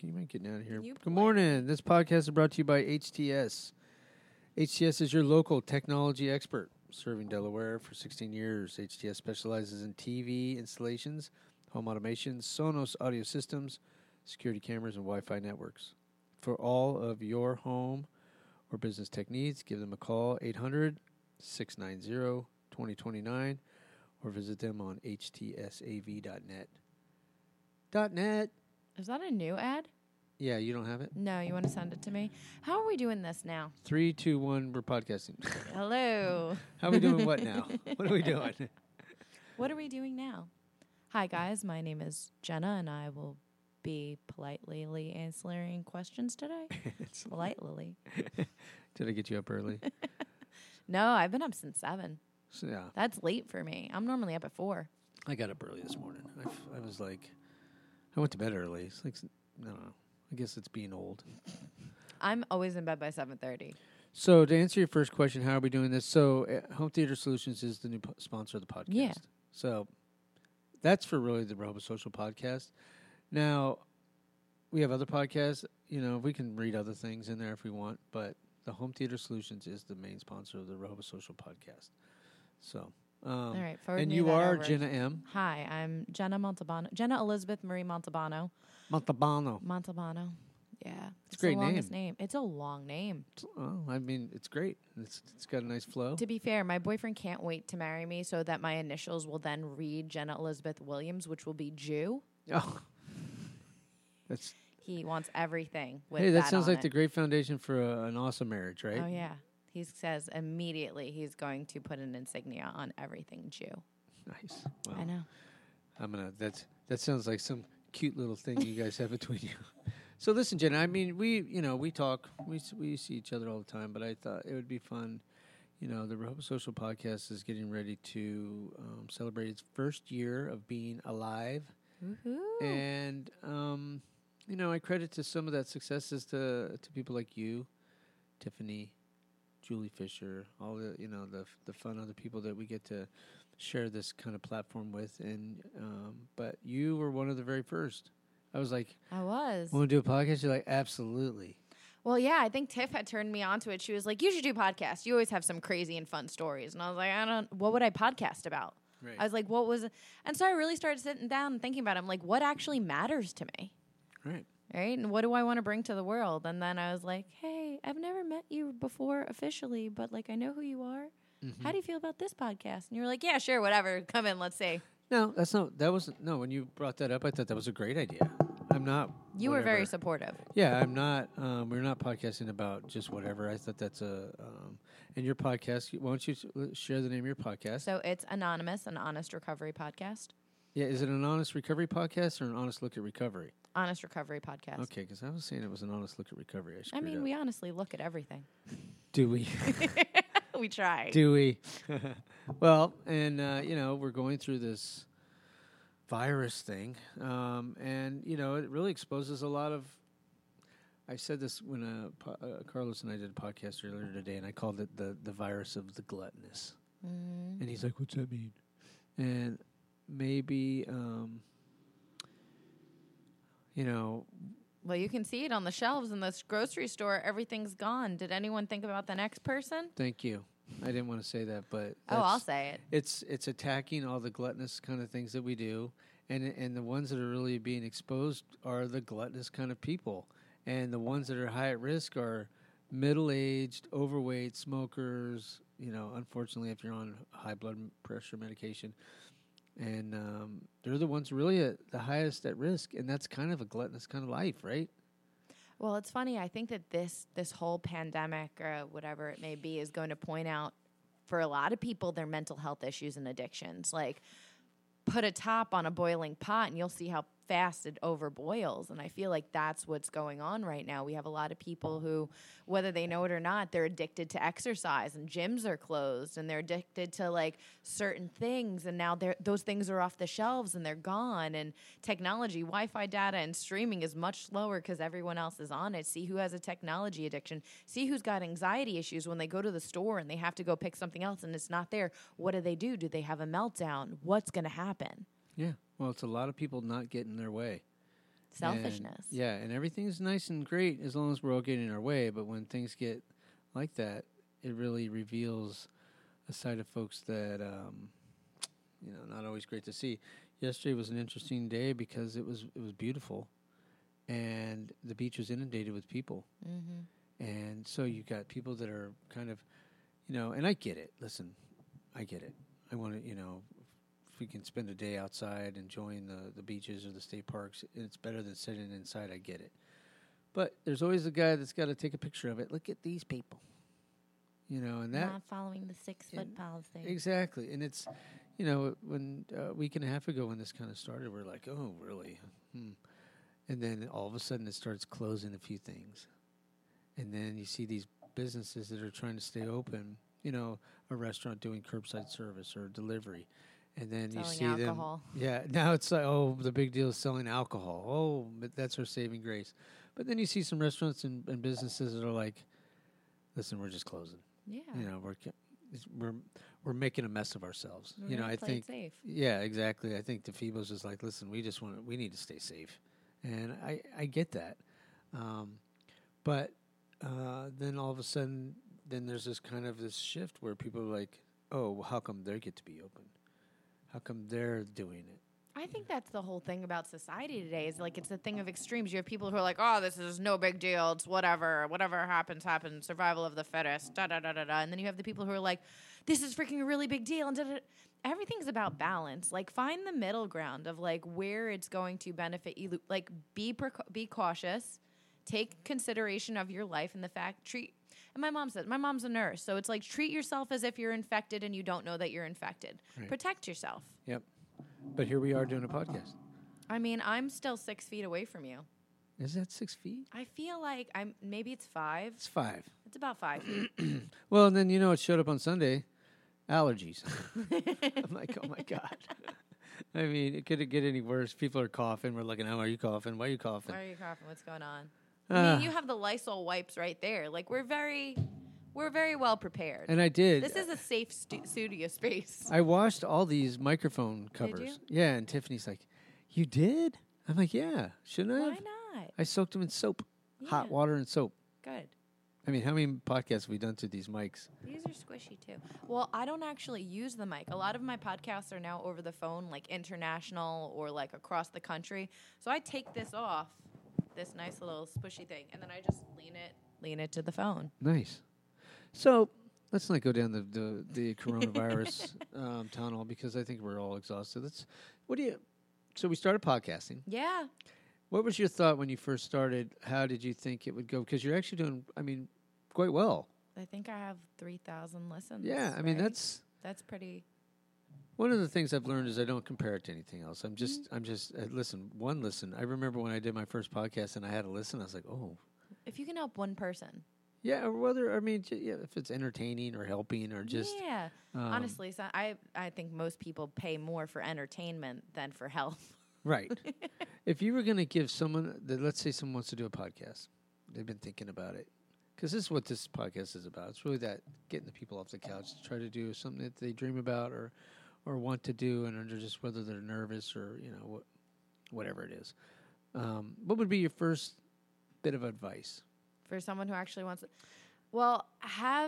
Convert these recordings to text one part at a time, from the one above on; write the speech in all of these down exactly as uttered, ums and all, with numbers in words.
you mind getting out of here? You Good play. morning. This podcast is brought to you by H T S. H T S is your local technology expert, serving Delaware for sixteen years. H T S specializes in T V installations, home automation, Sonos audio systems, security cameras, and Wi-Fi networks. For all of your home or business tech needs, give them a call, eight hundred, six nine zero, two zero two nine, or visit them on H T S A V dot net. Dot net. Is that a new ad? Yeah, you don't have it? No, you want to send it to me? How are we doing this now? Three, two, one, we're podcasting. Hello. How are we doing what now? What are we doing? What are we doing now? Hi, guys. My name is Jenna, and I will be politely answering questions today. Politely. Did I get you up early? No, I've been up since seven. So, yeah, That's late for me. I'm normally up at four. I got up early this morning. I, f- I was like, I went to bed early. It's like, I don't know. I guess it's being old. I'm always in bed by seven thirty. So to answer your first question, how are we doing this? So uh, Home Theater Solutions is the new po- sponsor of the podcast. Yeah. So that's for really the Rehoboth Social podcast. Now, we have other podcasts. You know, we can read other things in there if we want, but the Home Theater Solutions is the main sponsor of the Rehoboth Social podcast. So, um, All right, forward and me you that are over. Jenna M. Hi, I'm Jenna Montalbano. Jenna Elizabeth Marie Montalbano. Montalbano. Montalbano. Yeah. It's, a great the longest name. name. It's a long name. Oh, I mean, it's great. It's it's got a nice flow. To be fair, my boyfriend can't wait to marry me so that my initials will then read Jenna Elizabeth Williams, which will be Jew. Oh, that's He wants everything with hey. That, that sounds on like it. the great foundation for a, an awesome marriage, right? Oh, yeah. He says immediately he's going to put an insignia on everything Jew. Nice. Well, I know. I'm gonna. That's that sounds like some cute little thing you guys have between you. So listen, Jenna. I mean, we you know we talk, we s- we see each other all the time, but I thought it would be fun. You know, the Rehoboth Social Podcast is getting ready to um, celebrate its first year of being alive, Woohoo. and um, you know, I credit to some of that successes to to people like you, Tiffany, Julie Fisher, all the you know the f- the fun other people that we get to share this kind of platform with, and um, but you were one of the very first. I was like, I was. "Want to do a podcast?" You're like, "Absolutely." Well, yeah, I think Tiff had turned me onto it. She was like, you should do podcasts. You always have some crazy and fun stories. And I was like, I don't, what would I podcast about? Right. I was like, what was, and so I really started sitting down and thinking about it. I'm like, what actually matters to me? Right. Right? And what do I want to bring to the world? And then I was like, hey, I've never met you before officially, but like, I know who you are. Mm-hmm. How do you feel about this podcast? And you were like, yeah, sure, whatever. Come in, let's see. No, that's not. That wasn't. No, when you brought that up, I thought that was a great idea. I'm not. You were very whatever. supportive. Yeah, I'm not. Um, we're not podcasting about just whatever. I thought that's a. Um, and your podcast. Why don't you s- l- share the name of your podcast? So it's Anonymous, an honest recovery podcast. Yeah, is it an honest recovery podcast or an honest look at recovery? Honest recovery podcast. Okay, because I was saying it was an honest look at recovery. I, I screwed mean, up. we honestly look at everything. do we? We try. do we? Well, and uh, you know, we're going through this virus thing, um, and you know, it really exposes a lot of. I said this when uh, po- uh, Carlos and I did a podcast earlier today, and I called it the the virus of the gluttonous. Mm. And he's like, "What's that mean?" And maybe, um, you know, Well, you can see it on the shelves in this grocery store. Everything's gone. Did anyone think about the next person? thank you. I didn't want to say that, but Oh, I'll that's- say it. It's it's attacking all the gluttonous kind of things that we do, and and the ones that are really being exposed are the gluttonous kind of people, and the ones that are high at risk are middle aged, overweight smokers. You know, unfortunately, if you're on high blood m- pressure medication, and um, they're the ones really at the highest at risk, and that's kind of a gluttonous kind of life, right? Well, it's funny. I think that this this whole pandemic or whatever it may be is going to point out for a lot of people their mental health issues and addictions. Like, put a top on a boiling pot and you'll see how fast it overboils. And I feel like that's what's going on right now. We have a lot of people who, whether they know it or not, they're addicted to exercise, and gyms are closed, and they're addicted to like certain things. And now they're, those things are off the shelves and they're gone. And technology, Wi-Fi data and streaming is much slower because everyone else is on it. See who has a technology addiction. See who's got anxiety issues when they go to the store and they have to go pick something else and it's not there. What do they do? Do they have a meltdown? What's going to happen? Yeah. Well, it's a lot of people not getting their way. Selfishness. And, yeah, and everything's nice and great as long as we're all getting our way. But when things get like that, it really reveals a side of folks that, um, you know, not always great to see. Yesterday was an interesting day because it was it was beautiful, and the beach was inundated with people. Mm-hmm. And so you got people that are kind of, you know, and I get it. Listen, I get it. I want to, you know, if we can spend a day outside enjoying the, the beaches or the state parks, it's better than sitting inside. I get it. But there's always a guy that's got to take a picture of it. Look at these people. You know, and that. Not following the six-foot policy. Exactly. And it's, you know, when uh, a week and a half ago when this kind of started, we're like, oh, really? Hmm. And then all of a sudden it starts closing a few things. And then you see these businesses that are trying to stay open, you know, a restaurant doing curbside service or delivery. And then selling you see alcohol. them. Yeah. Now it's like, oh, the big deal is selling alcohol. Oh, but that's our saving grace. But then you see some restaurants and, and businesses that are like, listen, we're just closing. Yeah. You know, we're we're we're making a mess of ourselves. We're you know, gonna I play think. it safe. Yeah, exactly. I think the FIBO's is like, listen, we just want we need to stay safe, and I I get that, um, but uh, then all of a sudden, then there's this kind of this shift where people are like, oh, well, how come they get to be open? How come they're doing it? I think that's the whole thing about society today is like it's a thing of extremes. You have people who are like, oh, this is no big deal. It's whatever. Whatever happens, happens. Survival of the fittest. Da da da da da. And then you have the people who are like, this is freaking a really big deal. And da, da, da. Everything's about balance. Like find the middle ground of like where it's going to benefit you. Like be preca- be cautious. Take consideration of your life and the fact treat. And my mom said, my mom's a nurse, so it's like treat yourself as if you're infected and you don't know that you're infected. Right. Protect yourself. Yep. But here we are doing a podcast. I mean, I'm still six feet away from you. Is that six feet? I feel like I'm maybe it's five. It's five. It's about five feet. Well, and then you know it showed up on Sunday, allergies. I'm like, oh my god. I mean, it couldn't get any worse. People are coughing. We're looking, oh, are you coughing? Why are you coughing? Why are you coughing? What's going on? Uh, I mean, you have the Lysol wipes right there. Like we're very, we're very well prepared. and I did. This is a safe stu- studio space. I washed all these microphone covers. you? Yeah, and Tiffany's like, you did? I'm like, yeah. Shouldn't I Why have? not? I soaked them in soap, hot Yeah. water and soap. Good. I mean, how many podcasts have we done to these mics? These are squishy too. Well, I don't actually use the mic. A lot of my podcasts are now over the phone, like international or like across the country. So I take this off, this nice little squishy thing, and then I just lean it, lean it to the phone. Nice. So let's not go down the the, the coronavirus um, tunnel because I think we're all exhausted. Let's. What do you? So we started podcasting. Yeah. What was your thought when you first started? How did you think it would go? Because you're actually doing, I mean, quite well. I think I have three thousand listens. Yeah, I mean right? that's That's pretty. one of the things I've learned is I don't compare it to anything else. I'm just, mm-hmm. I'm just uh, listen. One listen. I remember when I did my first podcast and I had a listen. I was like, oh, If you can help one person. yeah. Or whether I mean, j- yeah, if it's entertaining or helping or just Yeah. um, Honestly, so I I think most people pay more for entertainment than for health. right. If you were going to give someone that, let's say someone wants to do a podcast, they've been thinking about it. Because this is what this podcast is about. It's really that getting the people off the couch to try to do something that they dream about or, or want to do, and under just whether they're nervous or you know what, whatever it is. Um, what would be your first bit of advice? For someone who actually wants it. Well, have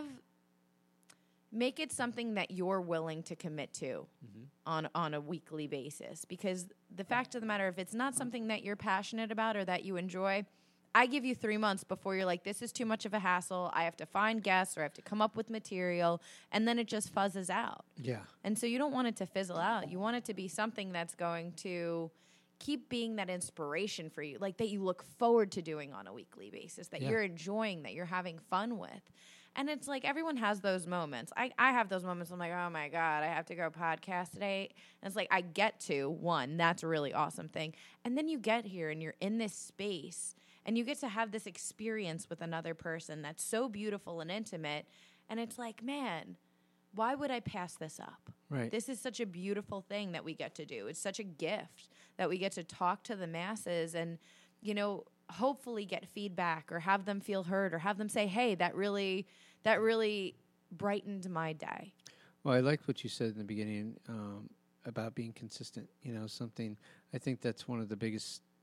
make it something that you're willing to commit to Mm-hmm. on on a weekly basis. Because the fact of the matter, if it's not something that you're passionate about or that you enjoy, I give you three months before you're like, this is too much of a hassle. I have to find guests or I have to come up with material. And then it just fuzzes out. Yeah. And so you don't want it to fizzle out. You want it to be something that's going to keep being that inspiration for you, like that you look forward to doing on a weekly basis, that Yeah. you're enjoying, that you're having fun with. And it's like everyone has those moments. I, I have those moments. I'm like, oh my God, I have to go podcast today. And it's like I get to, one, that's a really awesome thing. And then you get here and you're in this space and you get to have this experience with another person that's so beautiful and intimate. And it's like, man, why would I pass this up? Right. This is such a beautiful thing that we get to do. It's such a gift that we get to talk to the masses and, you know, hopefully get feedback or have them feel heard or have them say, hey, that really, that really brightened my day. Well, I liked what you said in the beginning um, about being consistent. You know, something, I think that's one of the biggest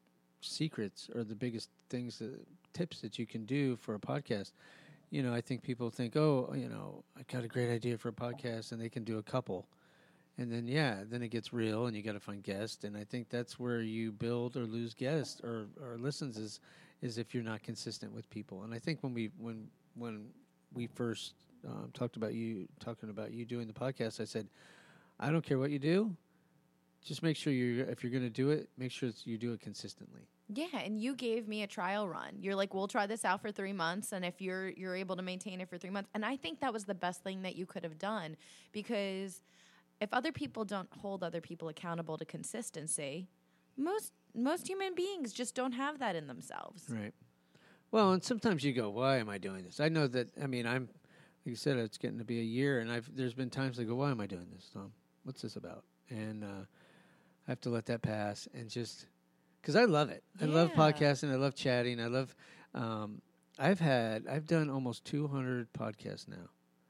secrets or the biggest things, that, tips that you can do for a podcast. You know, I think people think, oh, you know, I got a great idea for a podcast, and they can do a couple. And then, yeah, then it gets real, and you got to find guests. And I think that's where you build or lose guests or, or listens is is if you're not consistent with people. And I think when we when when we first um, talked about you talking about you doing the podcast, I said, I don't care what you do, just make sure you if you're going to do it, make sure it's, you do it consistently. Yeah, and you gave me a trial run. You're like, we'll try this out for three months, and if you're you're able to maintain it for three months, and I think that was the best thing that you could have done, because if other people don't hold other people accountable to consistency, most most human beings just don't have that in themselves. Right. Well, and sometimes you go, why am I doing this? I know that, I mean, I'm, like you said, it's getting to be a year, and I've there's been times I go, why am I doing this, Tom? What's this about? And uh, I have to let that pass and just, because I love it. I love Yeah. podcasting. I love chatting. I love, um, I've had, I've done almost two hundred podcasts now,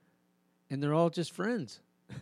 and they're all just friends.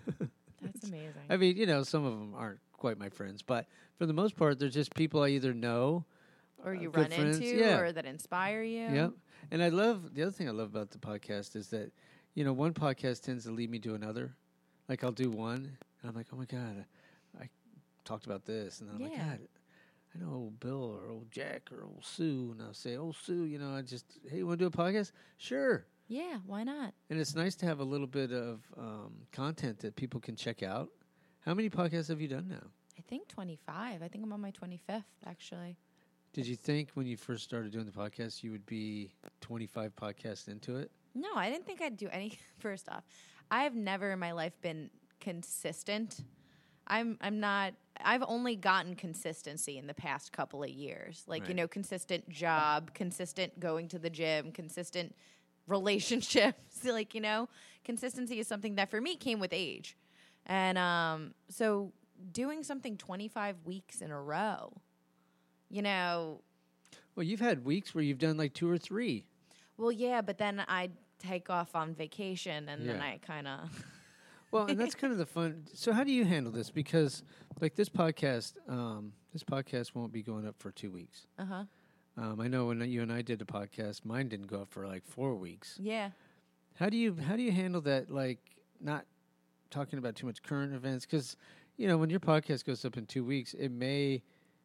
That's amazing. I mean, you know, some of them aren't quite my friends, but for the most part, they're just people I either know or you uh, good run friends, into, yeah. or that inspire you. Yep. And I love, the other thing I love about the podcast is that, you know, one podcast tends to lead me to another. Like I'll do one, and I'm like, oh my God, I, I talked about this. And then I'm like, Yeah. God, I know old Bill or old Jack or old Sue. And I'll say, oh, Sue, you know, I just, hey, you want to do a podcast? Sure. Yeah, why not? And it's nice to have a little bit of um, content that people can check out. How many podcasts have you done now? I think twenty-five. I think I'm on my twenty-fifth, actually. Did you think when you first started doing the podcast you would be twenty-five podcasts into it? No, I didn't think I'd do any. First off, I've never in my life been consistent. I'm I'm not. I've only gotten consistency in the past couple of years. Like, Right. you know, consistent job, consistent going to the gym, consistent relationships. Like, you know, consistency is something that for me came with age. And um, so doing something twenty-five weeks in a row, you know, Well, you've had weeks where you've done like two or three. well, yeah, but then I'd take off on vacation and then Yeah. I kind of. Well, and that's kind of the fun. So how do you handle this? Because like this podcast, um, this podcast won't be going up for two weeks. Uh huh. Um, I know when you and I did the podcast, mine didn't go up for like four weeks. Yeah. How do you how do you handle that? Like not talking about too much current events, because you know when your podcast goes up in two weeks, it may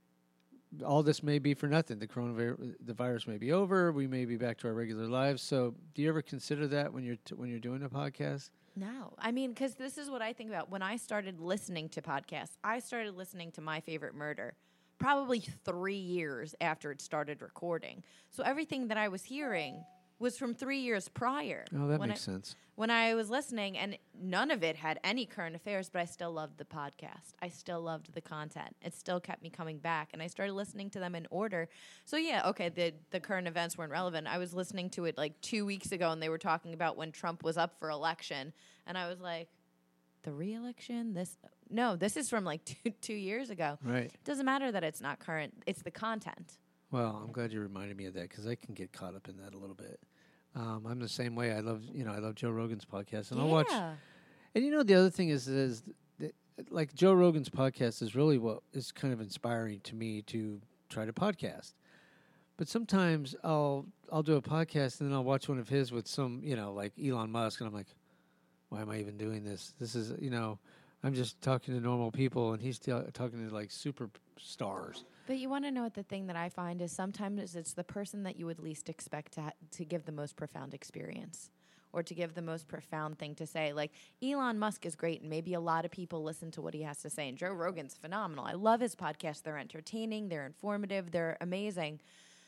all this may be for nothing. The coronavirus, the virus may be over. We may be back to our regular lives. So, do you ever consider that when you're t- when you're doing a podcast? No, I mean, because this is what I think about. When I started listening to podcasts, I started listening to My Favorite Murder probably three years after it started recording. So everything that I was hearing was from three years prior. Oh, that when makes I, sense. When I was listening, and none of it had any current affairs, but I still loved the podcast. I still loved the content. It still kept me coming back, and I started listening to them in order. So yeah, okay, the the current events weren't relevant. I was listening to it like two weeks ago, and they were talking about when Trump was up for election, and I was like, the re-election? This no, this is from like two two years ago. Right. It doesn't matter that it's not current. It's the content. Well, I'm glad you reminded me of that because I can get caught up in that a little bit. Um, I'm the same way. I love, you know, I love Joe Rogan's podcast, and yeah. I'll watch. And you know, the other thing is, is that, like Joe Rogan's podcast is really what is kind of inspiring to me to try to podcast. But sometimes I'll I'll do a podcast and then I'll watch one of his with some, you know, like Elon Musk, and I'm like, why am I even doing this? This is, you know, I'm just talking to normal people, and he's still talking to like superstars. But you want to know what the thing that I find is sometimes it's the person that you would least expect to ha- to give the most profound experience or to give the most profound thing to say. Like Elon Musk is great, and maybe a lot of people listen to what he has to say. And Joe Rogan's phenomenal. I love his podcast. They're entertaining. They're informative. They're amazing.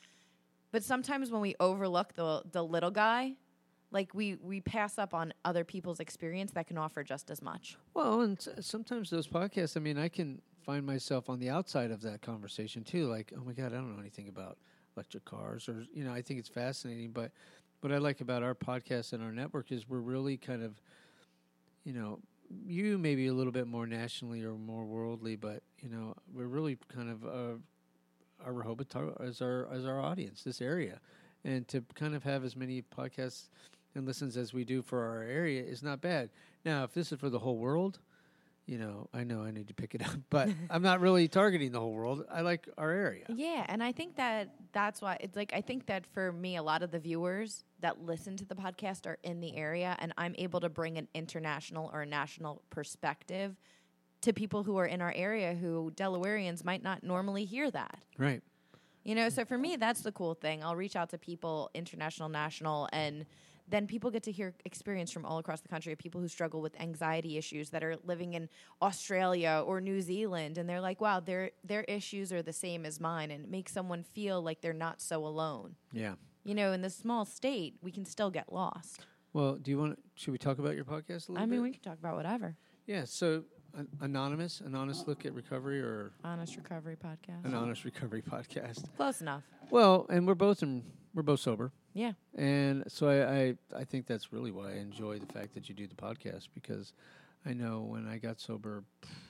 But sometimes when we overlook the the little guy, like we, we pass up on other people's experience that can offer just as much. Well, and s- sometimes those podcasts, I mean, I can find myself on the outside of that conversation too. Like, oh my God, I don't know anything about electric cars, or, you know, I think it's fascinating. But what I like about our podcast and our network is we're really kind of, you know, you maybe a little bit more nationally or more worldly, but, you know, we're really kind of uh, our Rehoboth as our, as our audience, this area. And to kind of have as many podcasts and listens as we do for our area is not bad. Now, if this is for the whole world, you know, I know I need to pick it up, but I'm not really targeting the whole world. I like our area. Yeah, and I think that that's why it's like I think that for me, a lot of the viewers that listen to the podcast are in the area, and I'm able to bring an international or a national perspective to people who are in our area who Delawareans might not normally hear that. Right. You know, so for me, that's the cool thing. I'll reach out to people, international, national, and then people get to hear experience from all across the country of people who struggle with anxiety issues that are living in Australia or New Zealand. And they're like, wow, their their issues are the same as mine. And it makes someone feel like they're not so alone. Yeah. You know, in this small state, we can still get lost. Well, do you want to, should we talk about your podcast a little I mean, bit? we can talk about whatever. Yeah, so an Anonymous, an honest look at recovery or Honest Recovery Podcast. an honest recovery podcast. Close enough. Well, and we're both in, we're both sober. Yeah. And so I, I, I think that's really why I enjoy the fact that you do the podcast, because I know when I got sober,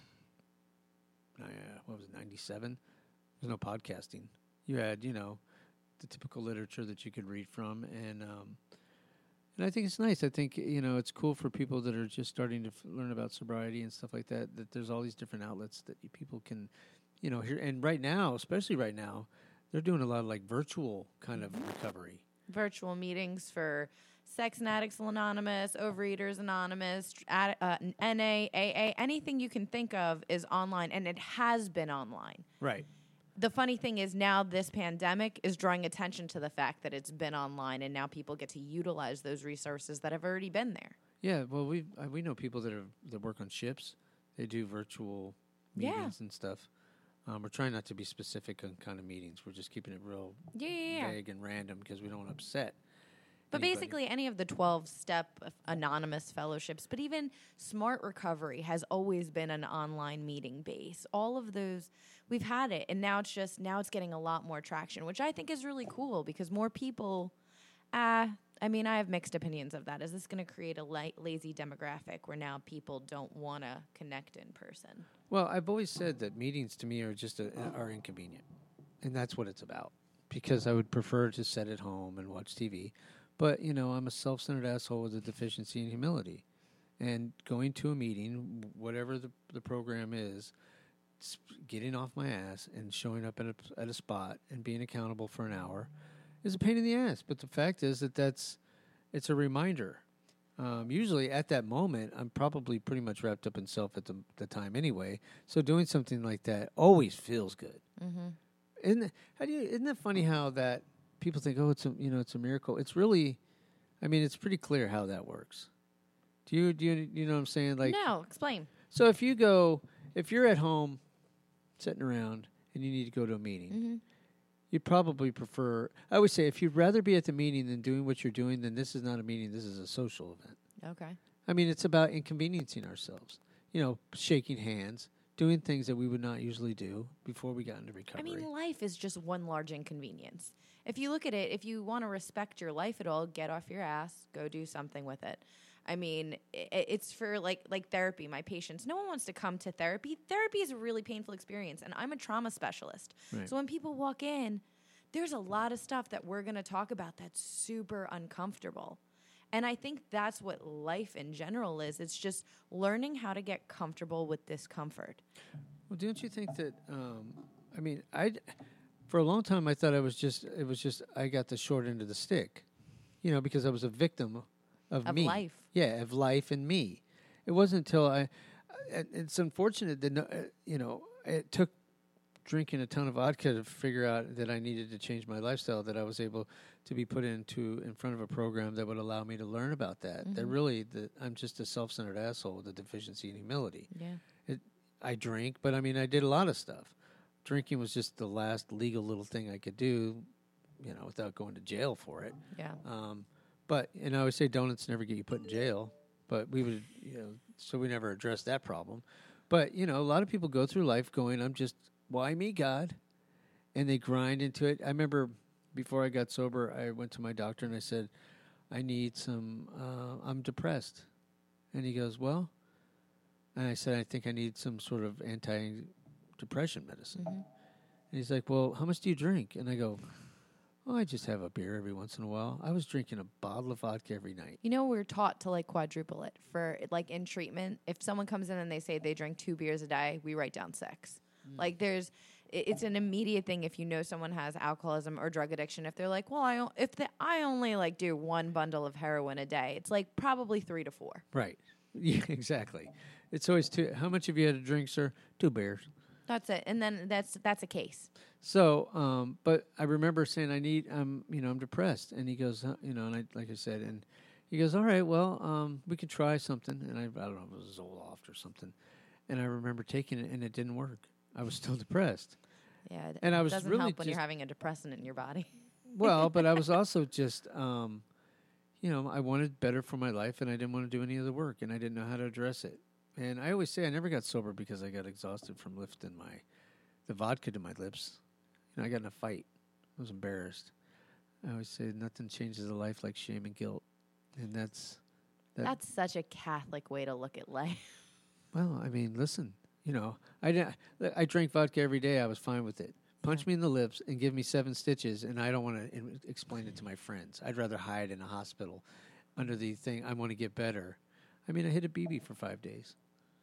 uh, what was it, ninety-seven? There's no podcasting. You had, you know, the typical literature that you could read from, and um, and I think it's nice. I think, you know, it's cool for people that are just starting to f- learn about sobriety and stuff like that, that there's all these different outlets that you, people can, you know, hear. And right now, especially right now, they're doing a lot of like virtual kind of recovery. Virtual meetings for Sex and Addicts Anonymous, Overeaters Anonymous, ad, uh, N A, A A, anything you can think of is online, and it has been online. Right. The funny thing is now this pandemic is drawing attention to the fact that it's been online, and now people get to utilize those resources that have already been there. Yeah, well, we uh, we know people that are that work on ships. They do virtual Yeah. meetings and stuff. Um, we're trying not to be specific on kind of meetings. We're just keeping it real Yeah, yeah, yeah. vague and random because we don't want to upset. But anybody. basically, any of the twelve-step anonymous fellowships, but even Smart Recovery has always been an online meeting base. All of those, we've had it, and now it's just, now it's getting a lot more traction, which I think is really cool because more people, uh, I mean, I have mixed opinions of that. Is this going to create a la- lazy demographic where now people don't want to connect in person? Well, I've always said that meetings to me are just a, are inconvenient, and that's what it's about. Because I would prefer to sit at home and watch T V. But, you know, I'm a self-centered asshole with a deficiency in humility. And going to a meeting, whatever the the program is, sp- getting off my ass and showing up at a, at a spot and being accountable for an hour is a pain in the ass. But the fact is that that's, it's a reminder. Um, usually at that moment, I'm probably pretty much wrapped up in self at the, the time anyway. So doing something like that always feels good. Mm-hmm. Isn't it, how do you, isn't it funny how that people think, oh, it's a, you know, it's a miracle. It's really, I mean, it's pretty clear how that works. Do you, do you, you know what I'm saying? Like, No, explain. so if you go, if you're at home sitting around and you need to go to a meeting, Mm-hmm. you'd probably prefer, I would say if you'd rather be at the meeting than doing what you're doing, then this is not a meeting, this is a social event. Okay. I mean, it's about inconveniencing ourselves, you know, shaking hands, doing things that we would not usually do before we got into I recovery. mean, life is just one large inconvenience. If you look at it, if you want to respect your life at all, get off your ass, go do something with it. I mean, I it's for like like therapy. My patients, no one wants to come to therapy. Therapy is a really painful experience, and I'm a trauma specialist. Right. So when people walk in, there's a lot of stuff that we're going to talk about that's super uncomfortable. And I think that's what life in general is. It's just learning how to get comfortable with discomfort. Well, don't you think that? Um, I mean, I for a long time I thought I was just it was just I got the short end of the stick, you know, because I was a victim of, Of me. life. Yeah, of life and me. It wasn't until I. Uh, it's unfortunate that no, uh, you know it took drinking a ton of vodka to figure out that I needed to change my lifestyle. That I was able to be put into in front of a program that would allow me to learn about that. Mm-hmm. That really that I'm just a self-centered asshole with a deficiency in humility. Yeah. I drink, but I mean, I did a lot of stuff. Drinking was just the last legal little thing I could do, you know, without going to jail for it. Yeah. Um, but, and I always say donuts never get you put in jail, but we would, you know, so we never addressed that problem. But, you know, a lot of people go through life going, I'm just, why me, God? And they grind into it. I remember before I got sober, I went to my doctor and I said, I need some, uh, I'm depressed. And he goes, well, and I said, I think I need some sort of anti-depression medicine. Mm-hmm. And he's like, well, how much do you drink? And I go, Oh, I just have a beer every once in a while. I was drinking a bottle of vodka every night. You know, we're taught to like quadruple it for like in treatment. If someone comes in and they say they drink two beers a day, we write down six. Mm. Like there's, it, it's an immediate thing if you know someone has alcoholism or drug addiction. If they're like, well, I o- if the, I only like do one bundle of heroin a day, it's like probably three to four. Right. Yeah, exactly. It's always two. How much have you had to drink, sir? Two beers. That's it, and then that's that's a case. So, um, but I remember saying I need, um, you know, I'm depressed, and he goes, huh, you know, and I, like I said, and he goes, all right, well, um, we could try something, and I, I don't know, it was Zoloft or something, and I remember taking it, and it didn't work. I was still depressed. Yeah, it and I was doesn't really help when just, you're having a depressant in your body. Well, but I was also just, um, you know, I wanted better for my life, and I didn't want to do any of the work, and I didn't know how to address it. And I always say I never got sober because I got exhausted from lifting my the vodka to my lips. You know, I got in a fight. I was embarrassed. I always say nothing changes a life like shame and guilt, and that's that. That's such a Catholic way to look at life. Well, I mean, listen. You know, I didn't. I drank vodka every day. I was fine with it. Punch me in the lips and give me seven stitches, and I don't want to in- explain it to my friends. I'd rather hide in a hospital under the thing. I want to get better. I mean, I hit a B B for five days.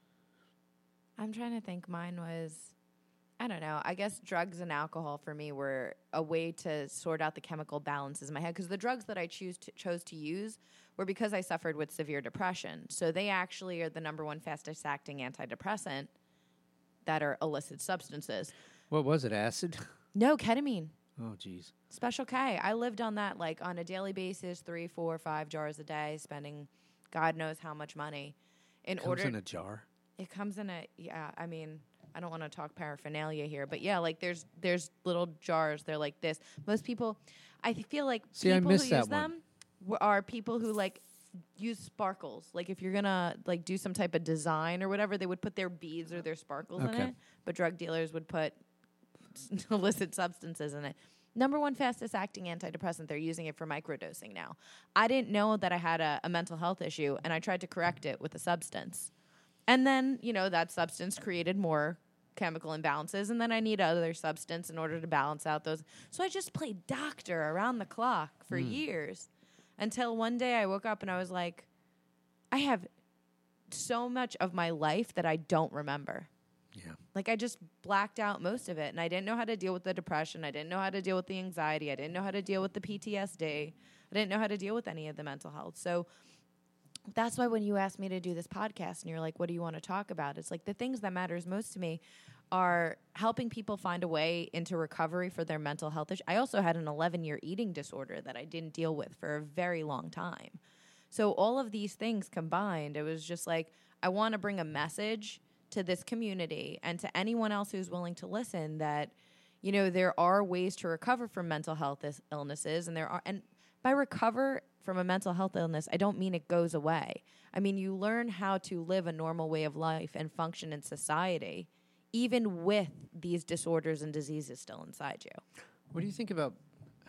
I'm trying to think. Mine was, I don't know. I guess drugs and alcohol for me were a way to sort out the chemical balances in my head. Because the drugs that I choose to, chose to use were because I suffered with severe depression. So they actually are the number one fastest acting antidepressant that are illicit substances. What was it? Acid? No, ketamine. Oh, geez. Special K. I lived on that like on a daily basis, three, four, five jars a day, spending God knows how much money. In it comes order, in a jar? It comes in a, yeah, I mean, I don't want to talk paraphernalia here, but yeah, like there's there's little jars. They're like this. Most people, I feel like See, I people missed who that use them w- are people who like use sparkles. Like if you're going to like do some type of design or whatever, they would put their beads or their sparkles Okay. in it. But drug dealers would put illicit substances in it. Number one fastest acting antidepressant. They're using it for microdosing now. I didn't know that I had a, a mental health issue, and I tried to correct it with a substance. And then, you know, that substance created more chemical imbalances, and then I need other substance in order to balance out those. So I just played doctor around the clock for mm. years until one day I woke up and I was like, I have so much of my life that I don't remember. Yeah. Like I just blacked out most of it, and I didn't know how to deal with the depression. I didn't know how to deal with the anxiety. I didn't know how to deal with the P T S D. I didn't know how to deal with any of the mental health. So that's why when you asked me to do this podcast and you're like, what do you want to talk about? It's like the things that matters most to me are helping people find a way into recovery for their mental health issue. I also had an eleven-year eating disorder that I didn't deal with for a very long time. So all of these things combined, it was just like, I want to bring a message to this community and to anyone else who's willing to listen that, you know, there are ways to recover from mental health is- illnesses. And there are, and by recover from a mental health illness, I don't mean it goes away. I mean, you learn how to live a normal way of life and function in society, even with these disorders and diseases still inside you. What do you think about,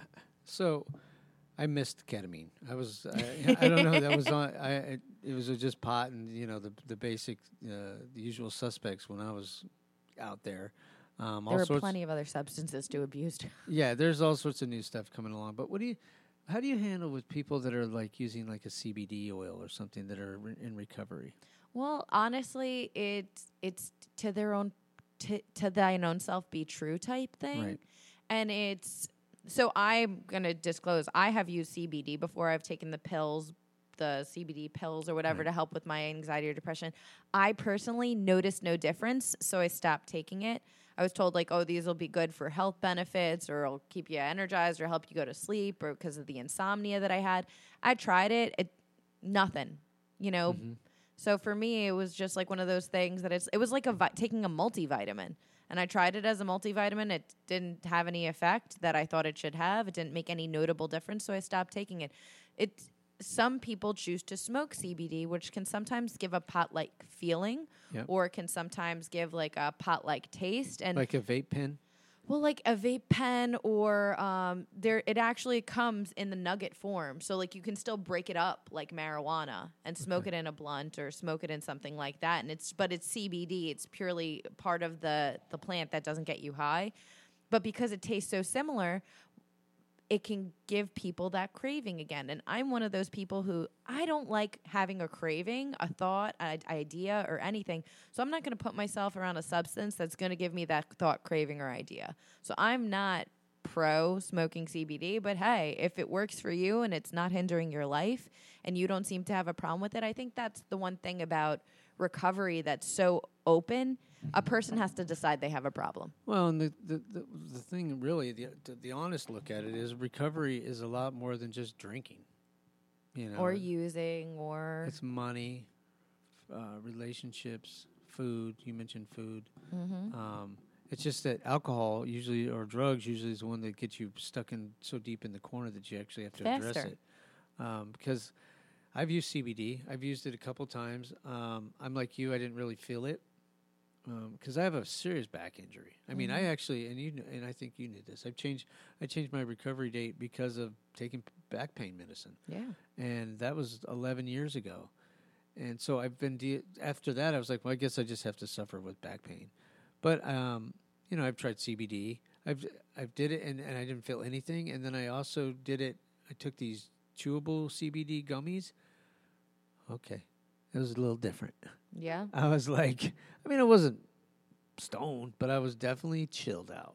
so I missed ketamine. I was, I, I don't know, that was on, I, it, it was just pot and, you know, the the basic, uh, the usual suspects when I was out there. Um, there all were sorts, plenty of other substances to abuse. Yeah, there's all sorts of new stuff coming along. But what do you, how do you handle with people that are like using like a C B D oil or something that are re- in recovery? Well, honestly, it's it's to their own, to, to thine own self be true type thing. Right. And it's, so I'm going to disclose, I have used C B D before. I've taken the pills, the C B D pills or whatever, right, to help with my anxiety or depression. I personally noticed no difference, so I stopped taking it. I was told, like, oh, these will be good for health benefits, or it'll keep you energized, or help you go to sleep, or because of the insomnia that I had. I tried it. It nothing, you know. Mm-hmm. So for me, it was just like one of those things that it's. It was like a vi- taking a multivitamin, and I tried it as a multivitamin. It didn't have any effect that I thought it should have. It didn't make any notable difference, so I stopped taking it. It. Some people choose to smoke C B D, which can sometimes give a pot-like feeling, yep, or can sometimes give like a pot-like taste, and like a vape pen. Well, like a vape pen, or um, there, it actually comes in the nugget form, so like you can still break it up like marijuana and smoke okay. it in a blunt or smoke it in something like that. And it's but it's C B D; it's purely part of the the plant that doesn't get you high, but because it tastes so similar. it can give people that craving again. And I'm one of those people who I don't like having a craving, a thought, an idea, or anything. So I'm not going to put myself around a substance that's going to give me that thought, craving, or idea. So I'm not pro smoking C B D, but hey, if it works for you and it's not hindering your life and you don't seem to have a problem with it, I think that's the one thing about recovery that's so open. A person has to decide they have a problem. Well, and the the, the, the thing really, the, the the honest look at it is recovery is a lot more than just drinking, you know, or using, or it's money, uh, relationships, food. You mentioned food. Mm-hmm. Um, it's just that alcohol usually, or drugs usually, is the one that gets you stuck in so deep in the corner that you actually have to Faster. address it. Um, because I've used C B D. I've used it a couple times. Um, I'm like you. I didn't really feel it. Because um, I have a serious back injury. I mean, Mm-hmm. I actually, and you, kn- and I think you knew this. I've changed, I changed my recovery date because of taking p- back pain medicine, Yeah. and that was eleven years ago. And so I've been de- after that. I was like, well, I guess I just have to suffer with back pain. But um, you know, I've tried C B D. I've I've did it, and, and I didn't feel anything. And then I also did it. I took these chewable C B D gummies. Okay, it was a little different. Yeah. I was like, I mean, I wasn't stoned, but I was definitely chilled out.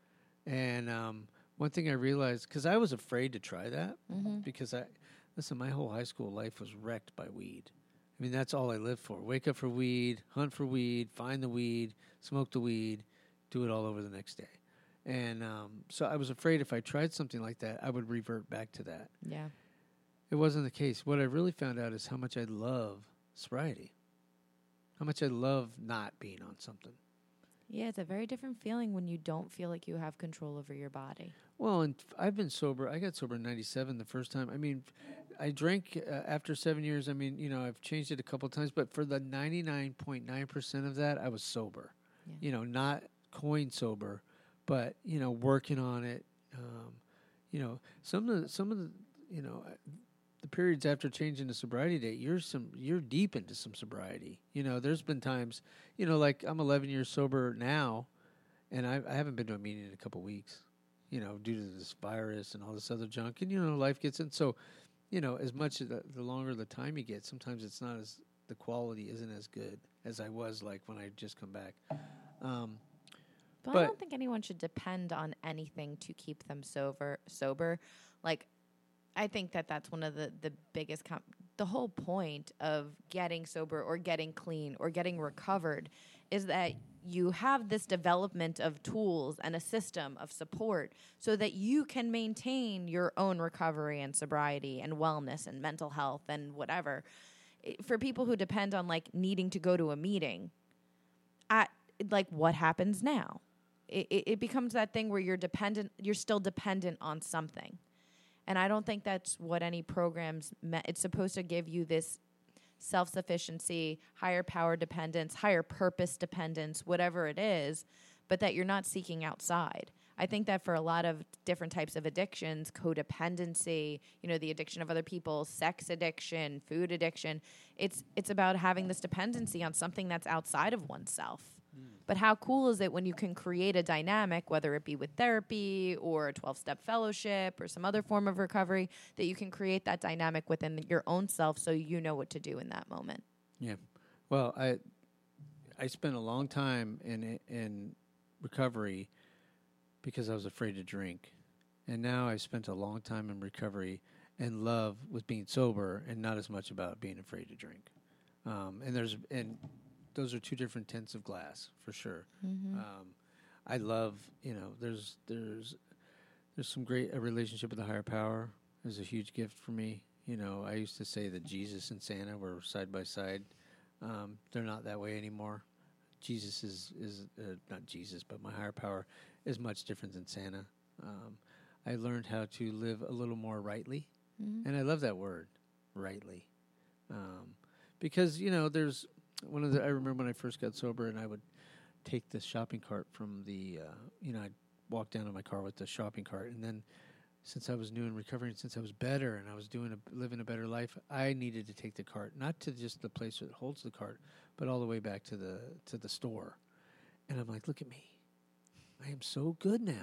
And um, one thing I realized, because I was afraid to try that, Mm-hmm. because I, listen, my whole high school life was wrecked by weed. I mean, that's all I lived for. Wake up for weed, hunt for weed, find the weed, smoke the weed, do it all over the next day. And um, so I was afraid if I tried something like that, I would revert back to that. Yeah. It wasn't the case. What I really found out is how much I love sobriety. How much I love not being on something. Yeah, it's a very different feeling when you don't feel like you have control over your body. Well, and f- I've been sober. I got sober in ninety-seven the first time. I mean, f- I drank uh, after seven years. I mean, you know, I've changed it a couple times, but for the ninety-nine point nine percent of that, I was sober. Yeah. You know, not coin sober, but, you know, working on it. Um, you know, some of the, some of the, you know, uh, the periods after changing the sobriety date, you're some you're deep into some sobriety. You know, there's been times, you know, like I'm eleven years sober now, and I, I haven't been to a meeting in a couple weeks. You know, due to this virus and all this other junk, and you know, life gets in. So, you know, as much as the, the longer the time you get, sometimes it's not as the quality isn't as good as I was like when I just come back. Um, But, But- I don't think anyone should depend on anything to keep them sober. Sober, like, I think that that's one of the the biggest. Com- the whole point of getting sober or getting clean or getting recovered is that you have this development of tools and a system of support so that you can maintain your own recovery and sobriety and wellness and mental health and whatever. I- For people who depend on like needing to go to a meeting, at like what happens now? It, it, it becomes that thing where you're dependent. You're still dependent on something. And I don't think that's what any program's meant. It's supposed to give you this self-sufficiency, higher power dependence, higher purpose dependence, whatever it is, but that you're not seeking outside. I think that for a lot of different types of addictions, codependency, you know, the addiction of other people, sex addiction, food addiction, it's it's about having this dependency on something that's outside of oneself. But how cool is it when you can create a dynamic, whether it be with therapy or a twelve-step fellowship or some other form of recovery, that you can create that dynamic within your own self so you know what to do in that moment. Yeah. Well, I I spent a long time in in recovery because I was afraid to drink. And now I've spent a long time in recovery and love with being sober and not as much about being afraid to drink. Um, and there's and those are two different tints of glass for sure. Mm-hmm. Um, I love, you know, there's there's there's some great a relationship with a higher power is a huge gift for me. You know, I used to say that Jesus and Santa were side by side. Um, they're not that way anymore. Jesus is is uh, not Jesus, but my higher power is much different than Santa. Um, I learned how to live a little more rightly, Mm-hmm. and I love that word, rightly, um, because you know there's one of the. I remember when I first got sober, and I would take the shopping cart from the. Uh, you know, I'd walk down to my car with the shopping cart, and then since I was new in recovery, and since I was better, and I was doing a, living a better life, I needed to take the cart not to just the place that holds the cart, but all the way back to the to the store. And I'm like, look at me, I am so good now.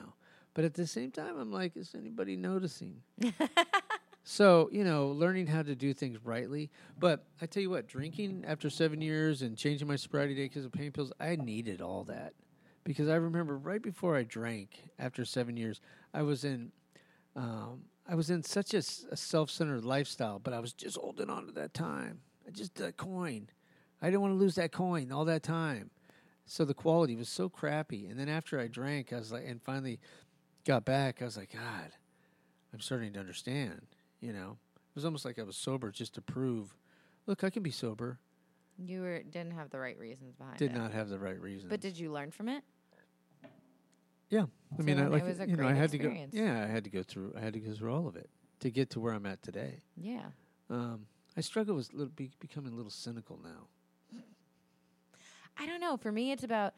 But at the same time, I'm like, is anybody noticing? So, you know, learning how to do things rightly. But I tell you what, drinking after seven years and changing my sobriety date because of pain pills, I needed all that. Because I remember right before I drank, after seven years, I was in, um, I was in such a, s- a self-centered lifestyle, but I was just holding on to that time. I just that coin. I didn't want to lose that coin all that time. So the quality was so crappy. And then after I drank, I was like, and finally got back, I was like, God, I'm starting to understand. You know, it was almost like I was sober just to prove, look, I can be sober. You were didn't have the right reasons behind Did it. not have the right reasons. But did you learn from it? Yeah, I So mean, I then like it was a you know, great I had experience. to go. Yeah, I had to go through. I had to go through all of it to get to where I'm at today. Yeah. Um, I struggle with little, be, becoming a little cynical now. I don't know. For me, it's about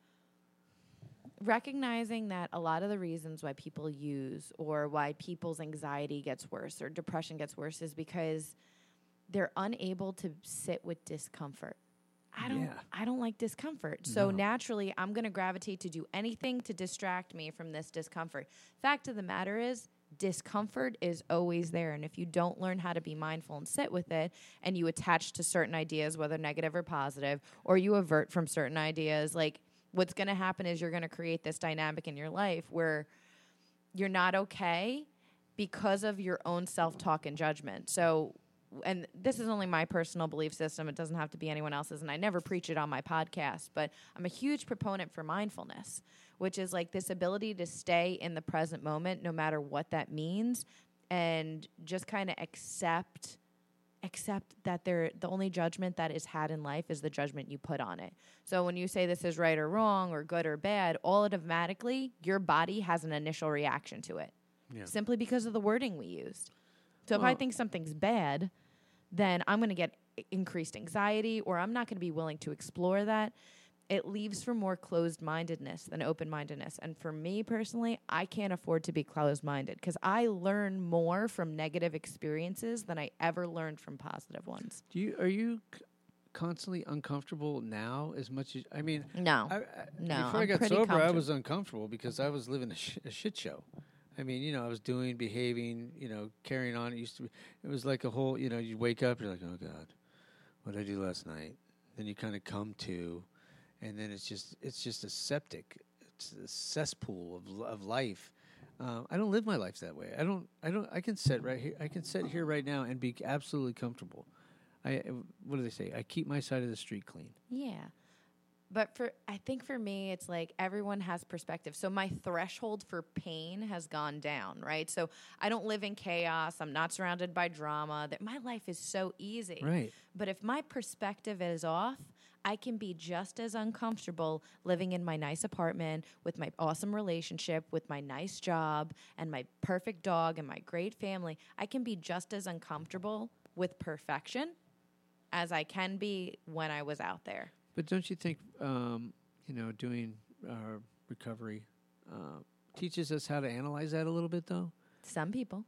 recognizing that a lot of the reasons why people use or why people's anxiety gets worse or depression gets worse is because they're unable to sit with discomfort. I don't Yeah. I don't like discomfort. So No. naturally, I'm going to gravitate to do anything to distract me from this discomfort. Fact of the matter is, discomfort is always there. And if you don't learn how to be mindful and sit with it, and you attach to certain ideas, whether negative or positive, or you avert from certain ideas, like what's going to happen is you're going to create this dynamic in your life where you're not okay because of your own self-talk and judgment. So, and this is only my personal belief system. It doesn't have to be anyone else's, and I never preach it on my podcast, but I'm a huge proponent for mindfulness, which is like this ability to stay in the present moment no matter what that means, and just kind of accept accept that there the only judgment that is had in life is the judgment you put on it. So when you say this is right or wrong or good or bad, all automatically your body has an initial reaction to it. Yeah. Simply because of the wording we used. So if Well- I think something's bad, then I'm going to get i- increased anxiety, or I'm not going to be willing to explore that. It leaves for more closed-mindedness than open-mindedness. And for me personally, I can't afford to be closed-minded because I learn more from negative experiences than I ever learned from positive ones. Do you are you c- constantly uncomfortable now as much as I mean? No. I, I, No, Before I'm I got pretty sober, I comfortable. was uncomfortable because I was living a, sh- a shit show. I mean, you know, I was doing, behaving, you know, carrying on. It used to be, it was like a whole, you know, you wake up, you're like, oh God, what did I do last night? Then you kind of come to, and then it's just, it's just a septic, it's a cesspool of l- of life. Uh, I don't live my life that way. I don't, I don't, I can sit right here, I can sit here right now and be absolutely comfortable. I, uh, what do they say? I keep my side of the street clean. Yeah. But for I think for me, it's like everyone has perspective. So my threshold for pain has gone down, right? So I don't live in chaos. I'm not surrounded by drama. That my life is so easy. Right. But if my perspective is off, I can be just as uncomfortable living in my nice apartment with my awesome relationship, with my nice job and my perfect dog and my great family. I can be just as uncomfortable with perfection as I can be when I was out there. But don't you think, um, you know, doing uh, recovery uh, teaches us how to analyze that a little bit, though? Some people.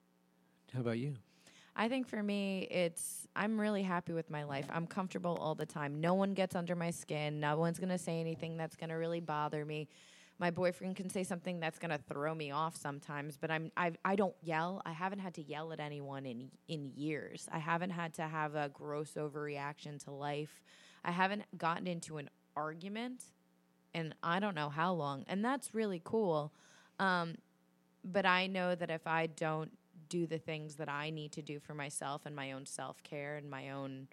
How about you? I think for me, it's I'm really happy with my life. I'm comfortable all the time. No one gets under my skin. No one's going to say anything that's going to really bother me. My boyfriend can say something that's going to throw me off sometimes, but I'm I I don't yell. I haven't had to yell at anyone in in years. I haven't had to have a gross overreaction to life. I haven't gotten into an argument in I don't know how long, and that's really cool. Um, but I know that if I don't do the things that I need to do for myself and my own self-care and my own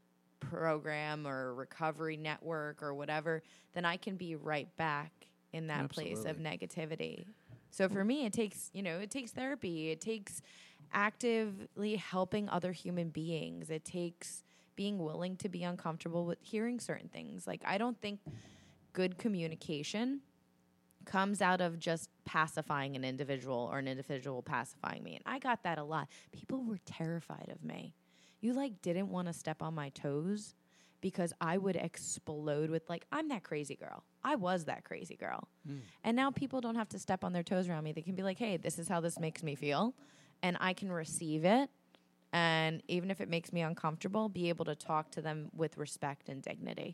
program or recovery network or whatever, then I can be right back in that place of negativity. So for me, it takes, you know, it takes therapy. It takes actively helping other human beings. It takes being willing to be uncomfortable with hearing certain things. Like, I don't think good communication comes out of just pacifying an individual or an individual pacifying me. And I got that a lot. People were terrified of me. You, like, didn't want to step on my toes because I would explode with, like, I'm that crazy girl. I was that crazy girl. Mm. And now people don't have to step on their toes around me. They can be like, hey, this is how this makes me feel. And I can receive it. And even if it makes me uncomfortable, be able to talk to them with respect and dignity.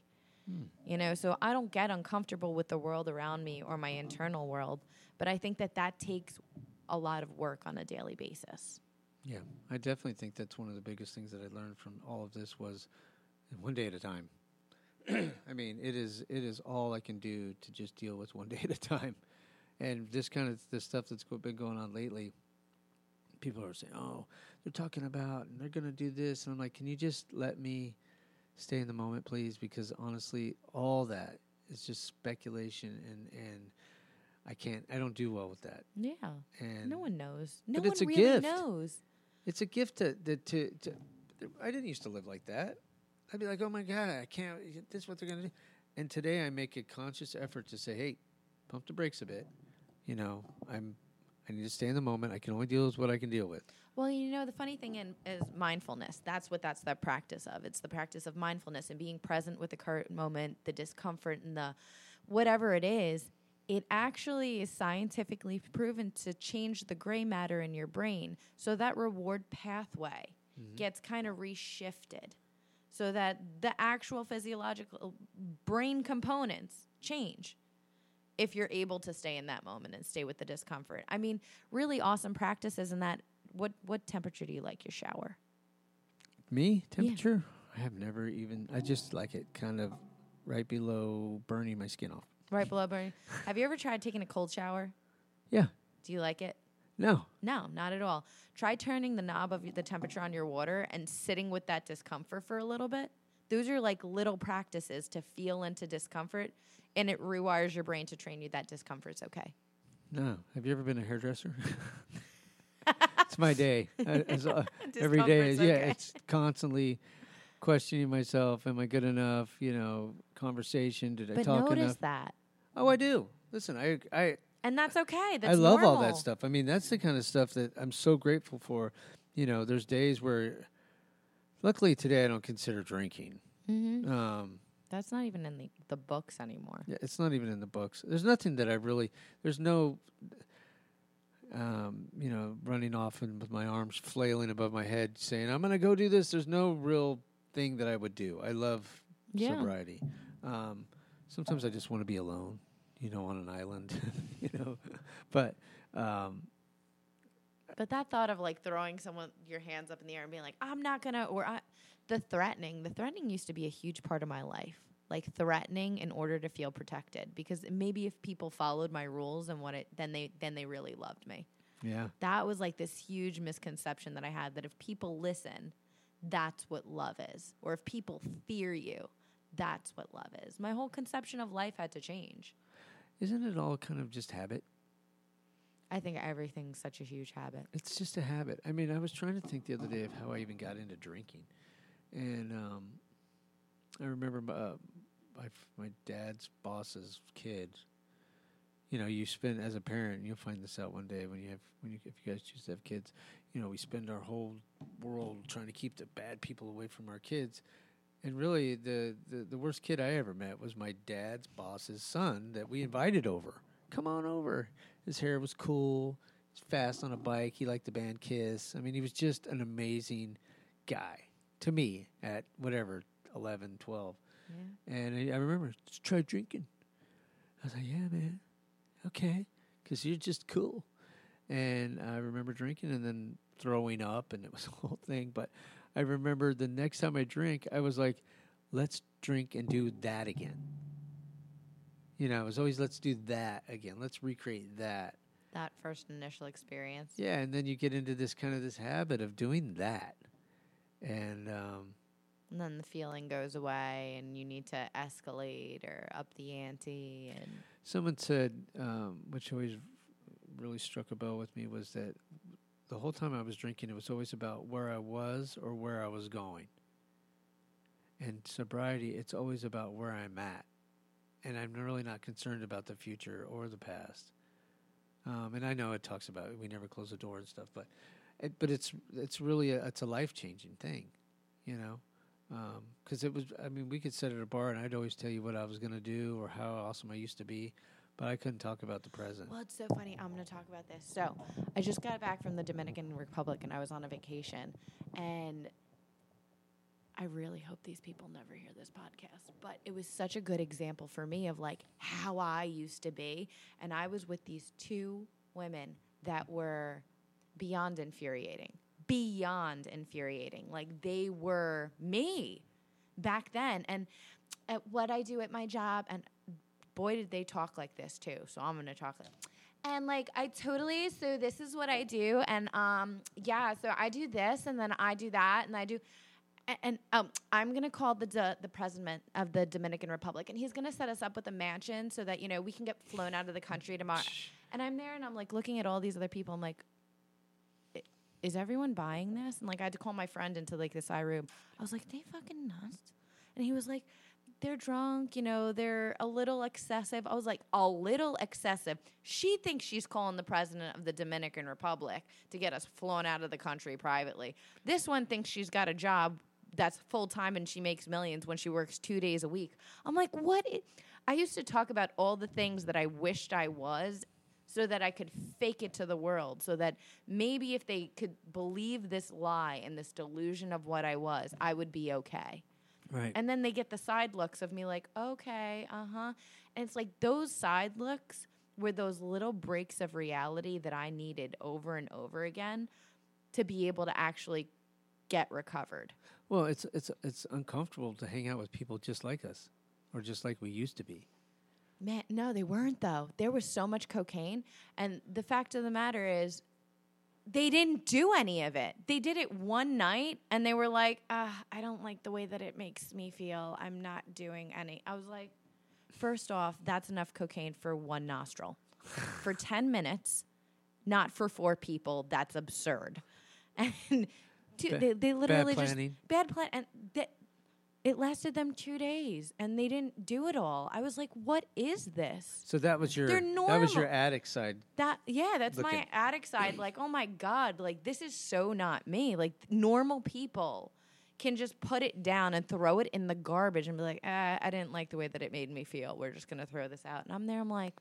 You know, so I don't get uncomfortable with the world around me or my internal world, but I think that that takes a lot of work on a daily basis. Yeah, I definitely think that's one of the biggest things that I learned from all of this was one day at a time. I mean, it is it is all I can do to just deal with one day at a time. And this kind of the stuff that's go- been going on lately, people are saying, "Oh, they're talking about and they're going to do this," and I'm like, "Can you just let me stay in the moment, please?" Because honestly, all that is just speculation, and and I can't, I don't do well with that. Yeah, And no one knows. No but one it's a really gift. knows. It's a gift to, to to to. I didn't used to live like that. I'd be like, "Oh my God, I can't. This is what they're going to do." And today, I make a conscious effort to say, "Hey, pump the brakes a bit. You know, I'm. I need to stay in the moment. I can only deal with what I can deal with." Well, you know, the funny thing in, is mindfulness. That's what that's the practice of. It's the practice of mindfulness and being present with the current moment, the discomfort, and the whatever it is. It actually is scientifically proven to change the gray matter in your brain. So that reward pathway mm-hmm. gets kind of reshifted so that the actual physiological brain components change if you're able to stay in that moment and stay with the discomfort. I mean, really awesome practices in that. What what temperature do you like your shower? Me? Temperature? Yeah. I have never even, I just like it kind of right below burning my skin off. Right below burning. Have you ever tried taking a cold shower? Yeah. Do you like it? No. No, not at all. Try turning the knob of the temperature on your water and sitting with that discomfort for a little bit. Those are like little practices to feel into discomfort, and it rewires your brain to train you that discomfort's okay. No. Have you ever been a hairdresser? It's my day. I, as, uh, every day is, okay. yeah, it's constantly questioning myself. Am I good enough? You know, conversation. Did I but talk notice enough? that. Oh, I do. Listen, I, I, and that's okay. That's I love normal. all that stuff. I mean, that's the kind of stuff that I'm so grateful for. You know, there's days where, luckily today I don't consider drinking. Mm-hmm. Um, that's not even in the, the books anymore. Yeah, it's not even in the books. There's nothing that I really. There's no. Um, you know, running off and with my arms flailing above my head, saying I'm going to go do this. There's no real thing that I would do. I love yeah. sobriety. Um, sometimes I just want to be alone, you know, on an island, you know. But um, but that thought of like throwing someone your hands up in the air and being like, I'm not gonna, or I, the threatening, the threatening used to be a huge part of my life. Like threatening in order to feel protected, because maybe if people followed my rules and what it, then they then they really loved me. Yeah, that was like this huge misconception that I had, that if people listen, that's what love is, or if people fear you, that's what love is. My whole conception of life had to change. Isn't it all kind of just habit? I think everything's such a huge habit. It's just a habit. I mean, I was trying to think the other day of how I even got into drinking, and um, I remember uh, my my dad's boss's kid. You know, you spend as a parent, you'll find this out one day when you have when you if you guys choose to have kids. You know, we spend our whole world trying to keep the bad people away from our kids, and really the the, the worst kid I ever met was my dad's boss's son that we invited over. Come on over. His hair was cool. He's fast on a bike. He liked the band Kiss. I mean, he was just an amazing guy to me at whatever eleven, twelve. Yeah. And I, I remember, let's try drinking. I was like, yeah, man, okay, because you're just cool. And I remember drinking and then throwing up, and it was a whole thing. But I remember the next time I drank, I was like, let's drink and do that again. You know, it was always, let's do that again. Let's recreate that. That first initial experience. Yeah, and then you get into this kind of this habit of doing that. And... um And then the feeling goes away, and you need to escalate or up the ante. And someone said, um, which always really struck a bell with me, was that the whole time I was drinking, it was always about where I was or where I was going. And sobriety, it's always about where I'm at. And I'm really not concerned about the future or the past. Um, and I know it talks about we never close the door and stuff, but it, but it's it's really a, it's a life changing thing, you know. Because um, it was, I mean, we could sit at a bar and I'd always tell you what I was going to do or how awesome I used to be, but I couldn't talk about the present. Well, it's so funny. I'm going to talk about this. So I just got back from the Dominican Republic and I was on a vacation. And I really hope these people never hear this podcast, but it was such a good example for me of like how I used to be. And I was with these two women that were beyond infuriating, beyond infuriating. Like they were me back then. And at what I do at my job, and boy, did they talk like this too. So I'm going to talk like And like I totally, so this is what I do. And um, yeah, so I do this and then I do that and I do. And, and um, I'm going to call the D- the president of the Dominican Republic, and he's going to set us up with a mansion so that, you know, we can get flown out of the country tomorrow. And I'm there, and I'm, like, looking at all these other people. I'm like, is everyone buying this? And, like, I had to call my friend into, like, this side room. I was like, they fucking nuts? And he was like, they're drunk, you know, they're a little excessive. I was like, a little excessive. She thinks she's calling the president of the Dominican Republic to get us flown out of the country privately. This one thinks she's got a job that's full-time and she makes millions when she works two days a week. I'm like, what? I-? I used to talk about all the things that I wished I was so that I could fake it to the world, so that maybe if they could believe this lie and this delusion of what I was, I would be okay. Right. And then they get the side looks of me like, okay, uh-huh. And it's like those side looks were those little breaks of reality that I needed over and over again to be able to actually get recovered. Well, it's it's it's uncomfortable to hang out with people just like us, or just like we used to be. Man, no, they weren't, though. There was so much cocaine. And the fact of the matter is, they didn't do any of it. They did it one night, and they were like, uh, I don't like the way that it makes me feel. I'm not doing any. I was like, first off, that's enough cocaine for one nostril. For ten minutes, not for four people. That's absurd. And two, Ba- they, they literally bad just... planning. Bad plan. And they, it lasted them two days, and they didn't do it all. I was like, what is this? So that was your They're that was your normal. addict side. That yeah, that's Looking. my addict side. Like, oh my God, like this is so not me. Like normal people can just put it down and throw it in the garbage and be like, ah, I didn't like the way that it made me feel. We're just gonna throw this out. And I'm there, I'm like,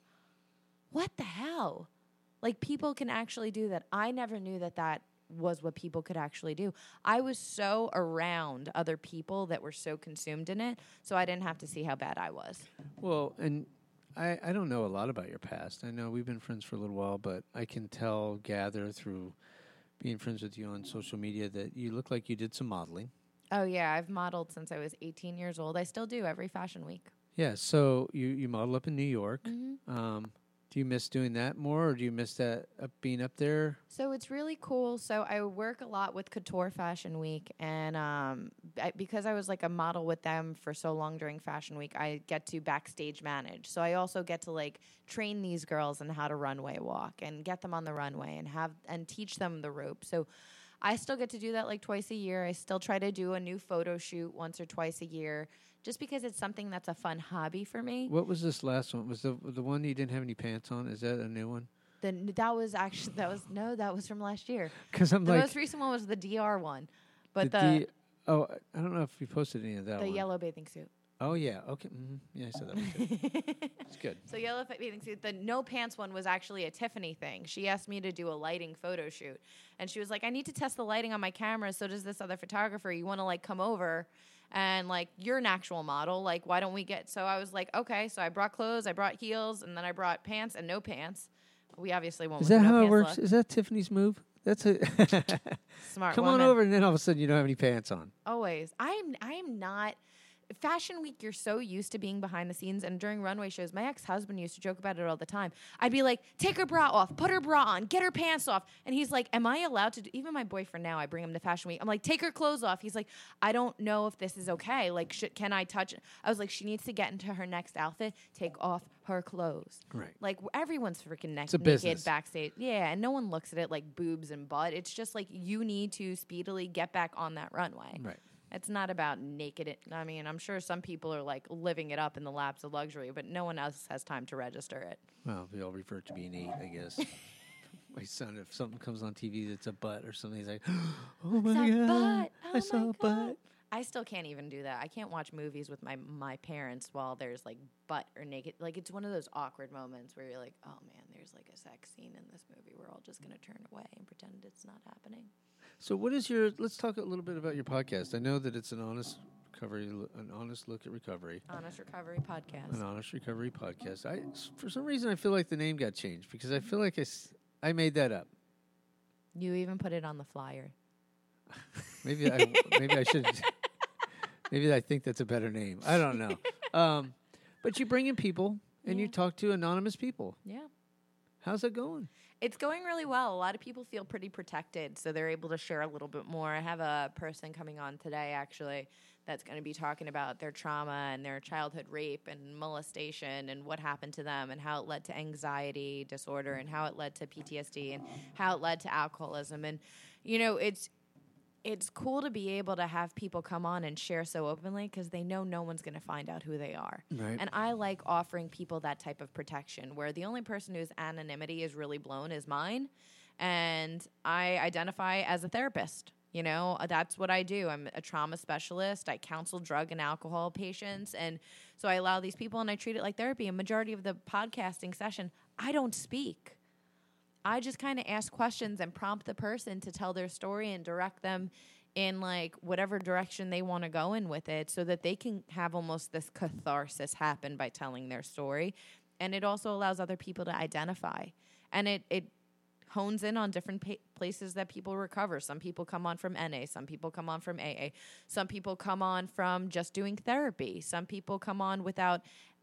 what the hell? Like people can actually do that. I never knew that that was what people could actually do. I was so around other people that were so consumed in it, so I didn't have to see how bad I was. Well, and I, I don't know a lot about your past. I know we've been friends for a little while, but I can tell, gather through being friends with you on social media that you look like you did some modeling. Oh, yeah. I've modeled since I was eighteen years old. I still do every fashion week. Yeah, so you, you model up in New York. Mm-hmm. Um, do you miss doing that more, or do you miss that uh, being up there? So it's really cool. So I work a lot with Couture Fashion Week, and um, I, because I was like a model with them for so long during Fashion Week, I get to backstage manage. So I also get to like train these girls in how to runway walk and get them on the runway and have and teach them the rope. So I still get to do that like twice a year. I still try to do a new photo shoot once or twice a year, just because it's something that's a fun hobby for me. What was this last one? Was the the one you didn't have any pants on? Is that a new one? Then that was actually that was no, that was from last year. Because I'm The like most recent one was the D R one, but the, the D- oh, I don't know if you posted any of that the one. yellow bathing suit. Oh yeah, okay, mm-hmm. Yeah, I saw that one too. It's good. So yellow fa- bathing suit. The no pants one was actually a Tiffany thing. She asked me to do a lighting photo shoot, and she was like, "I need to test the lighting on my camera. So does this other photographer. You want to like come over?" And, like, you're an actual model. Like, why don't we get... So I was like, okay. So I brought clothes, I brought heels, and then I brought pants and no pants. We obviously won't... Is that how it works? Is that Tiffany's move? That's a... Smart Come woman. on over, and then all of a sudden you don't have any pants on. Always. I am I am not... Fashion Week, you're so used to being behind the scenes, and during runway shows, my ex-husband used to joke about it all the time. I'd be like, take her bra off, put her bra on, get her pants off. And he's like, am I allowed to do... Even my boyfriend now, I bring him to Fashion Week. I'm like, take her clothes off. He's like, I don't know if this is okay. Like, should, can I touch it? I was like, she needs to get into her next outfit, take off her clothes. Right. Like, everyone's freaking ne- It's a naked business. backstage. Yeah, and no one looks at it like boobs and butt. It's just like, you need to speedily get back on that runway. Right. It's not about naked. It, I mean, I'm sure some people are like living it up in the laps of luxury, but no one else has time to register it. Well, we all refer to being eight, I guess. My son, if something comes on T V that's a butt or something, he's like, oh my It's a God, butt. Oh I my saw a God. butt. I still can't even do that. I can't watch movies with my my parents while there's like butt or naked. Like, it's one of those awkward moments where you're like, oh man, there's like a sex scene in this movie. We're all just going to turn away and pretend it's not happening. So, what is your? Let's talk a little bit about your podcast. I know that it's an honest recovery, an honest look at recovery, Honest Recovery Podcast. an honest recovery podcast. I, for some reason, I feel like the name got changed because I feel like I, s- I made that up. You even put it on the flyer. Maybe I, maybe I should. Maybe I think that's a better name. I don't know. Um, but you bring in people and Yeah. you talk to anonymous people. Yeah. How's that going? It's going really well. A lot of people feel pretty protected, so they're able to share a little bit more. I have a person coming on today, actually, that's going to be talking about their trauma and their childhood rape and molestation and what happened to them and how it led to anxiety disorder and how it led to P T S D and how it led to alcoholism. And, you know, it's it's cool to be able to have people come on and share so openly because they know no one's going to find out who they are. Right. And I like offering people that type of protection where the only person whose anonymity is really blown is mine. And I identify as a therapist. You know, uh, that's what I do. I'm a trauma specialist. I counsel drug and alcohol patients. And so I allow these people and I treat it like therapy. A majority of the podcasting session, I don't speak. I just kind of ask questions and prompt the person to tell their story and direct them in like whatever direction they want to go in with it so that they can have almost this catharsis happen by telling their story. And it also allows other people to identify. And it, it hones in on different pa- places that people recover. Some people come on from N A. Some people come on from A A. Some people come on from just doing therapy. Some people come on without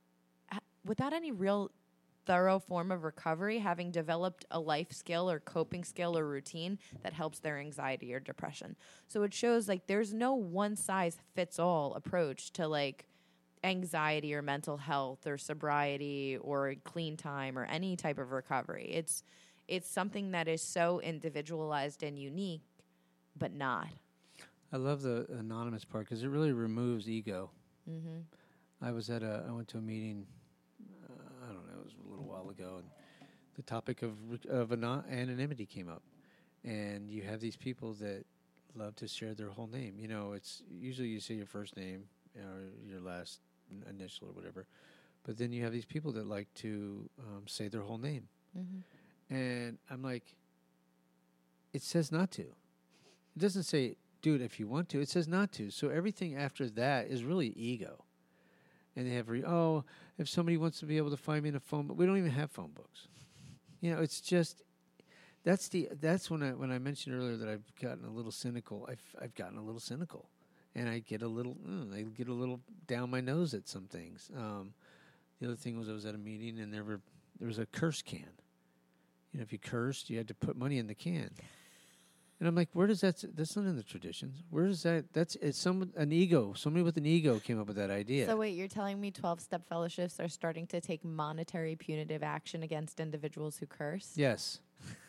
without any real thorough form of recovery, having developed a life skill or coping skill or routine that helps their anxiety or depression. So it shows like there's no one size fits all approach to like anxiety or mental health or sobriety or clean time or any type of recovery. It's it's something that is so individualized and unique, but not. I love the anonymous part because it really removes ego. Mm-hmm. I was at a, I went to a meeting, uh, I don't know, it was a little while ago, and the topic of re- of anon- anonymity came up. And you have these people that love to share their whole name. You know, it's usually you say your first name or your last initial or whatever, but then you have these people that like to um, say their whole name. Mm-hmm. And I'm like, it says not to. It doesn't say, do it if you want to. It says not to. So everything after that is really ego. And they have, re- oh, if somebody wants to be able to find me in a phone book, we don't even have phone books. You know, it's just, that's the, that's when I, when I mentioned earlier that I've gotten a little cynical. I've, I've gotten a little cynical. And I get a little, mm, I get a little down my nose at some things. Um, the other thing was I was at a meeting and there were, there was a curse can. You know, if you cursed, you had to put money in the can. And I'm like, where does that? That's not in the traditions. Where is that? That's it's some an ego. Somebody with an ego came up with that idea. So wait, you're telling me twelve-step fellowships are starting to take monetary punitive action against individuals who curse? Yes.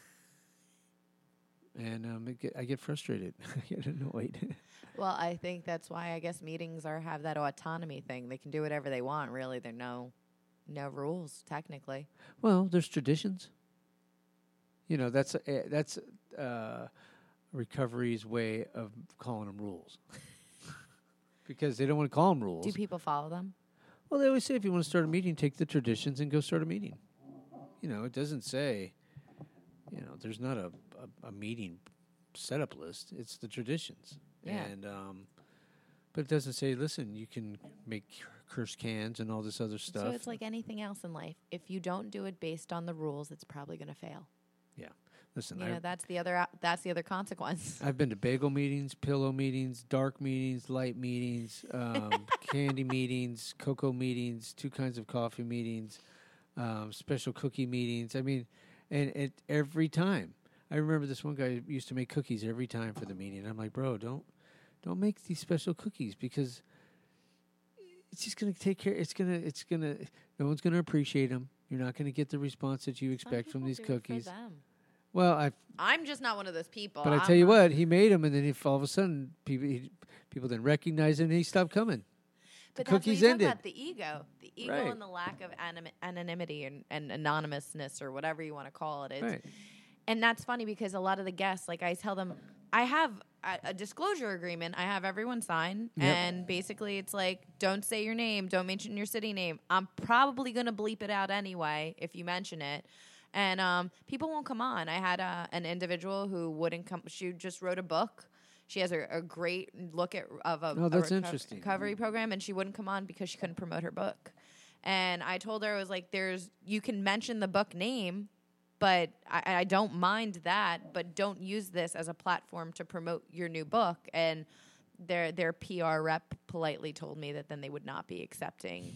And um, it get, I get frustrated. I get annoyed. Well, I think that's why I guess meetings are have that autonomy thing. They can do whatever they want. Really, there are no no rules technically. Well, there's traditions. You know, that's uh, that's uh, recovery's way of calling them rules. Because they don't want to call them rules. Do people follow them? Well, they always say if you want to start a meeting, take the traditions and go start a meeting. You know, it doesn't say, you know, there's not a, a, a meeting setup list. It's the traditions. Yeah. And, um, but it doesn't say, listen, you can make curse cans and all this other stuff. So it's like anything else in life. If you don't do it based on the rules, it's probably going to fail. Yeah. Listen, You I, know, that's the other out- that's the other consequence. I've been to bagel meetings, pillow meetings, dark meetings, light meetings, um, candy meetings, cocoa meetings, two kinds of coffee meetings, um, special cookie meetings. I mean, and it every time. I remember this one guy used to make cookies every time for the meeting. I'm like, bro, don't don't make these special cookies because it's just gonna take care. It's gonna it's gonna no one's gonna appreciate them. You're not gonna get the response that you expect Some from people these do it cookies. for them. Well, I I'm just not one of those people. But I I'm tell you not- what, he made them, and then if all of a sudden people he, people didn't recognize him, and he stopped coming. But the that's cookies what you ended. talk about, the ego, the ego Right. and the lack of anim- anonymity and, and anonymousness or whatever you want to call it. It's, Right. And that's funny because a lot of the guests, like I tell them, I have a, a disclosure agreement. I have everyone sign, Yep. and basically it's like, don't say your name, don't mention your city name. I'm probably going to bleep it out anyway if you mention it. And um, people won't come on. I had a, an individual who wouldn't come. She just wrote a book. She has a, a great look at of a, Oh, that's a reco- interesting. recovery program, and she wouldn't come on because she couldn't promote her book. And I told her, I was like, "There's you can mention the book name, but I, I don't mind that. But don't use this as a platform to promote your new book." And their their P R rep politely told me that then they would not be accepting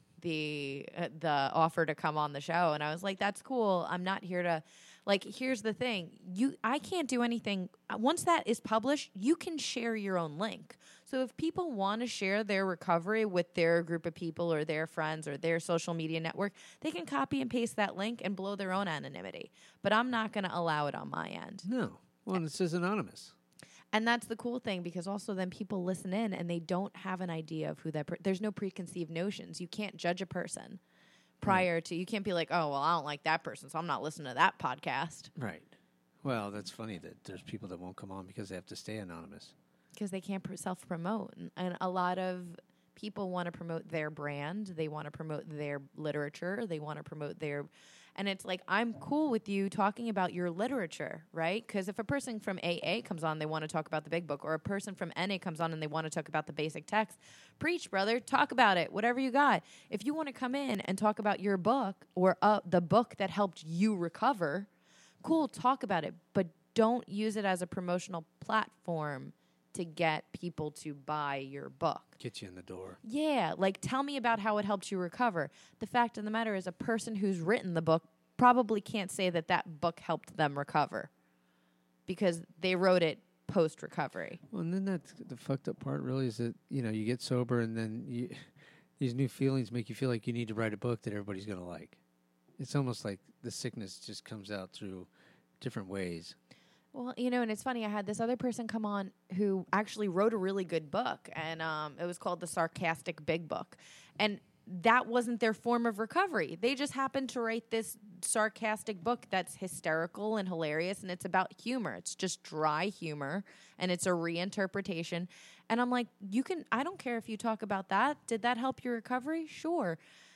the uh, the offer to come on the show. And I was like, that's cool. I'm not here to, like, here's the thing. You I can't do anything. Once that is published, you can share your own link. So if people want to share their recovery with their group of people or their friends or their social media network, they can copy and paste that link and blow their own anonymity. But I'm not going to allow it on my end. No. Well, it says anonymous. And that's the cool thing, because also then people listen in and they don't have an idea of who that per- there's no preconceived notions. You can't judge a person prior right. to, you can't be like, oh, well, I don't like that person, so I'm not listening to that podcast. Right. Well, that's funny that there's people that won't come on because they have to stay anonymous. Because they can't pr- self-promote. And, and a lot of people want to promote their brand. They want to promote their literature. They want to promote their... And it's like, I'm cool with you talking about your literature, right? Because if a person from A A comes on, they want to talk about the big book, or a person from N A comes on and they want to talk about the basic text, preach, brother, talk about it, whatever you got. If you want to come in and talk about your book or uh, the book that helped you recover, cool, talk about it, but don't use it as a promotional platform to get people to buy your book. Get you in the door. Yeah, like tell me about how it helped you recover. The fact of the matter is a person who's written the book probably can't say that that book helped them recover because they wrote it post-recovery. Well, and then that's the fucked up part really is that, you know, you get sober and then you, these new feelings make you feel like you need to write a book that everybody's going to like. It's almost like the sickness just comes out through different ways. Well, you know, and it's funny, I had this other person come on who actually wrote a really good book, and um, it was called The Sarcastic Big Book. And that wasn't their form of recovery. They just happened to write this sarcastic book that's hysterical and hilarious, and it's about humor. It's just dry humor, and it's a reinterpretation. And I'm like, you can, I don't care if you talk about that. Did that help your recovery? Sure.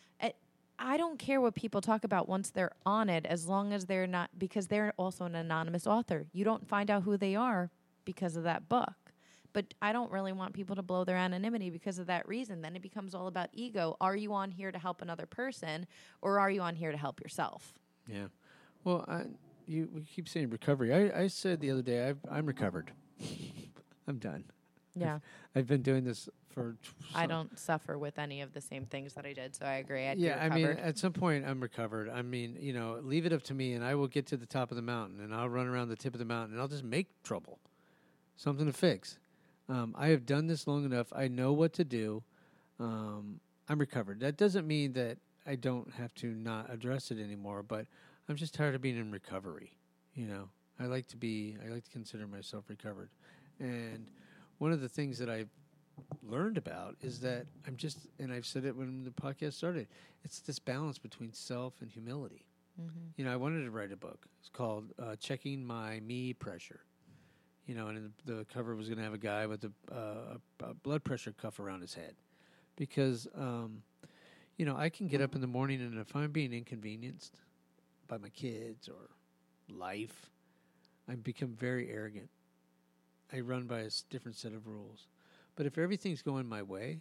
I don't care what people talk about once they're on it, as long as they're not, because they're also an anonymous author. You don't find out who they are because of that book. But I don't really want people to blow their anonymity because of that reason. Then it becomes all about ego. Are you on here to help another person, or are you on here to help yourself? Yeah. Well, I, you we keep saying recovery. I, I said the other day, I've, I'm recovered. I'm done. Yeah. I've, I've been doing this for... T- I don't suffer with any of the same things that I did, so I agree. I'd yeah, be I mean, recovered. at some point, I'm recovered. I mean, you know, leave it up to me, and I will get to the top of the mountain, and I'll run around the tip of the mountain, and I'll just make trouble. Something to fix. Um, I have done this long enough. I know what to do. Um, I'm recovered. That doesn't mean that I don't have to not address it anymore, but I'm just tired of being in recovery. You know, I like to be, I like to consider myself recovered. And one of the things that I've learned about is that I'm just, and I've said it when the podcast started, it's this balance between self and humility. Mm-hmm. You know, I wanted to write a book. It's called uh, Checking My Me Pressure. You know, and the, the cover was going to have a guy with a, uh, a, a blood pressure cuff around his head. Because, um, you know, I can get up in the morning, and if I'm being inconvenienced by my kids or life, I become very arrogant. I run by a s- different set of rules. But if everything's going my way,